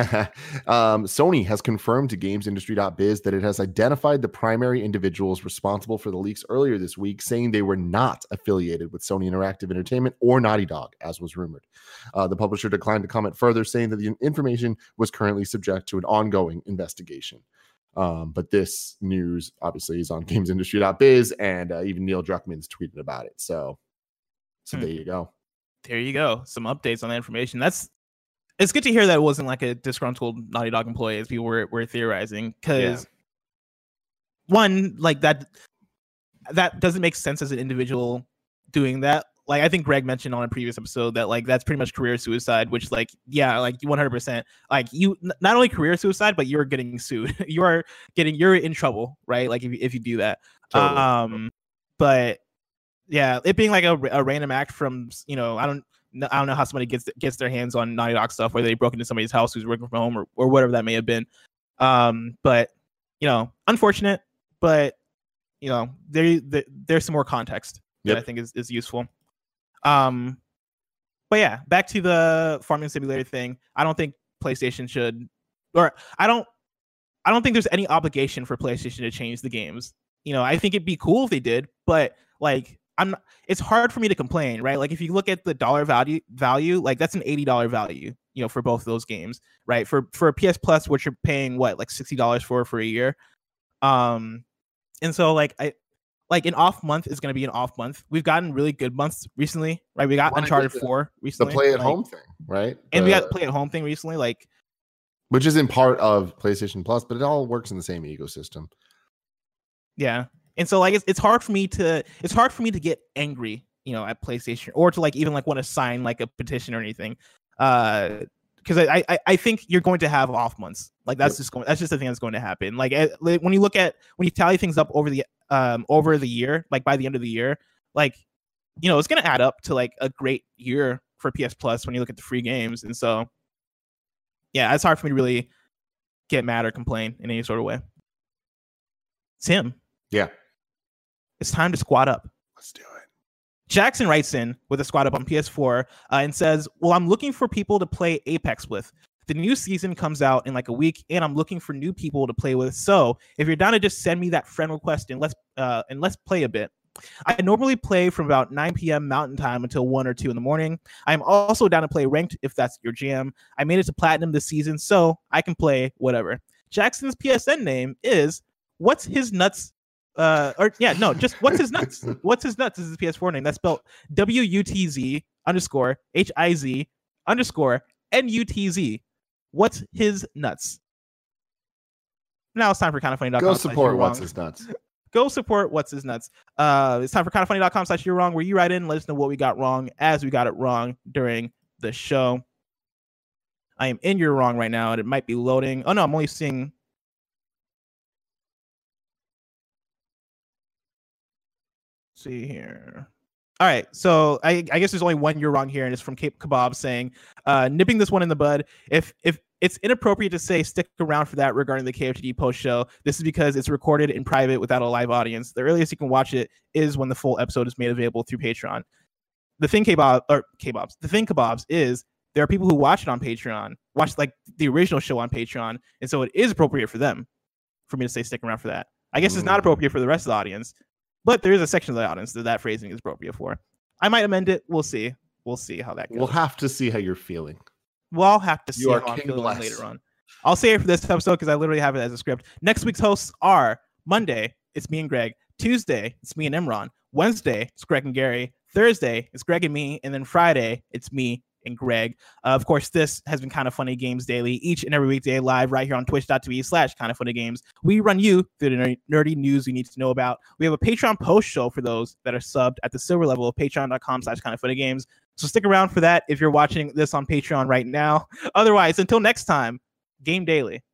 Sony has confirmed to gamesindustry.biz that it has identified the primary individuals responsible for the leaks earlier this week, saying they were not affiliated with Sony Interactive Entertainment or Naughty Dog, as was rumored. The publisher declined to comment further, saying that the information was currently subject to an ongoing investigation. But this news obviously is on gamesindustry.biz, and even Neil Druckmann's tweeted about it. So there you go. There you go. Some updates on that information. It's good to hear that it wasn't like a disgruntled Naughty Dog employee, as people were theorizing. Because one, like that doesn't make sense as an individual doing that. Like I think Greg mentioned on a previous episode that like that's pretty much career suicide, which like 100%. Like you not only career suicide, but you're getting sued. you're in trouble, right? Like if you do that. Totally. But yeah, it being like a random act from, I don't know how somebody gets their hands on Naughty Dog stuff, whether they broke into somebody's house who's working from home or whatever that may have been. But unfortunate, but there's some more context that I think is useful. But yeah, back to the Farming Simulator thing. I don't think PlayStation should, or I don't think there's any obligation for PlayStation to change the games. I think it'd be cool if they did, but like it's hard for me to complain, right? Like if you look at the dollar value, like that's an $80 value, for both of those games, right? For a PS Plus, which you're paying like $60 for a year. And so like an off month is going to be an off month. We've gotten really good months recently, right? We got Uncharted 4 recently. The play at home thing, right? And we got the play at home thing recently, like, which isn't part of PlayStation Plus, but it all works in the same ecosystem. Yeah. And so like it's hard for me to get angry, at PlayStation, or to like even like want to sign like a petition or anything. Because I think you're going to have off months. Like that's just the thing that's going to happen. Like when you tally things up over the year, like by the end of the year, like it's going to add up to like a great year for PS Plus when you look at the free games. And so yeah, it's hard for me to really get mad or complain in any sort of way. Tim. Yeah. It's time to squad up. Let's do it. Jackson writes in with a squad up on PS4 and says, well, I'm looking for people to play Apex with. The new season comes out in like a week, and I'm looking for new people to play with. So if you're down to just send me that friend request and let's play a bit. I normally play from about 9 p.m. Mountain Time until 1 or 2 in the morning. I'm also down to play ranked if that's your jam. I made it to Platinum this season, so I can play whatever. Jackson's PSN name is What's His Nuts just what's his nuts? What's his nuts is his PS4 name. That's spelled WUTZ_HIZ_NUTZ. What's his nuts? Now it's time for kindoffunny.com. Go support what's his nuts. Go support what's his nuts. It's time for kindoffunny.com/you're wrong, where you write in and let us know what we got wrong as we got it wrong during the show. I am in You're Wrong right now, and it might be loading. Oh no, I'm only seeing. See here. All right, so I guess there's only one You're Wrong here, and it's from Cape Kebab saying, nipping this one in the bud. If it's inappropriate to say stick around for that regarding the KFGD post show, this is because it's recorded in private without a live audience. The earliest you can watch it is when the full episode is made available through Patreon. The thing kebabs is there are people who watch it on Patreon, watch like the original show on Patreon, and so it is appropriate for them for me to say stick around for that. I guess it's not appropriate for the rest of the audience. But there is a section of the audience that phrasing is appropriate for. I might amend it. We'll see. We'll see how that goes. We'll have to see how you're feeling. We'll have to see how I'm feeling later on. I'll say it for this episode because I literally have it as a script. Next week's hosts are Monday, it's me and Greg. Tuesday, it's me and Imran. Wednesday, it's Greg and Gary. Thursday, it's Greg and me. And then Friday, it's me and Greg. Of course, this has been Kind of Funny Games Daily, each and every weekday live right here on twitch.tv/kindoffunnygames. We run you through the nerdy news you need to know about. We have a Patreon post show for those that are subbed at the silver level of patreon.com/kindoffunnygames. So stick around for that if you're watching this on Patreon right now. Otherwise, until next time, Game Daily.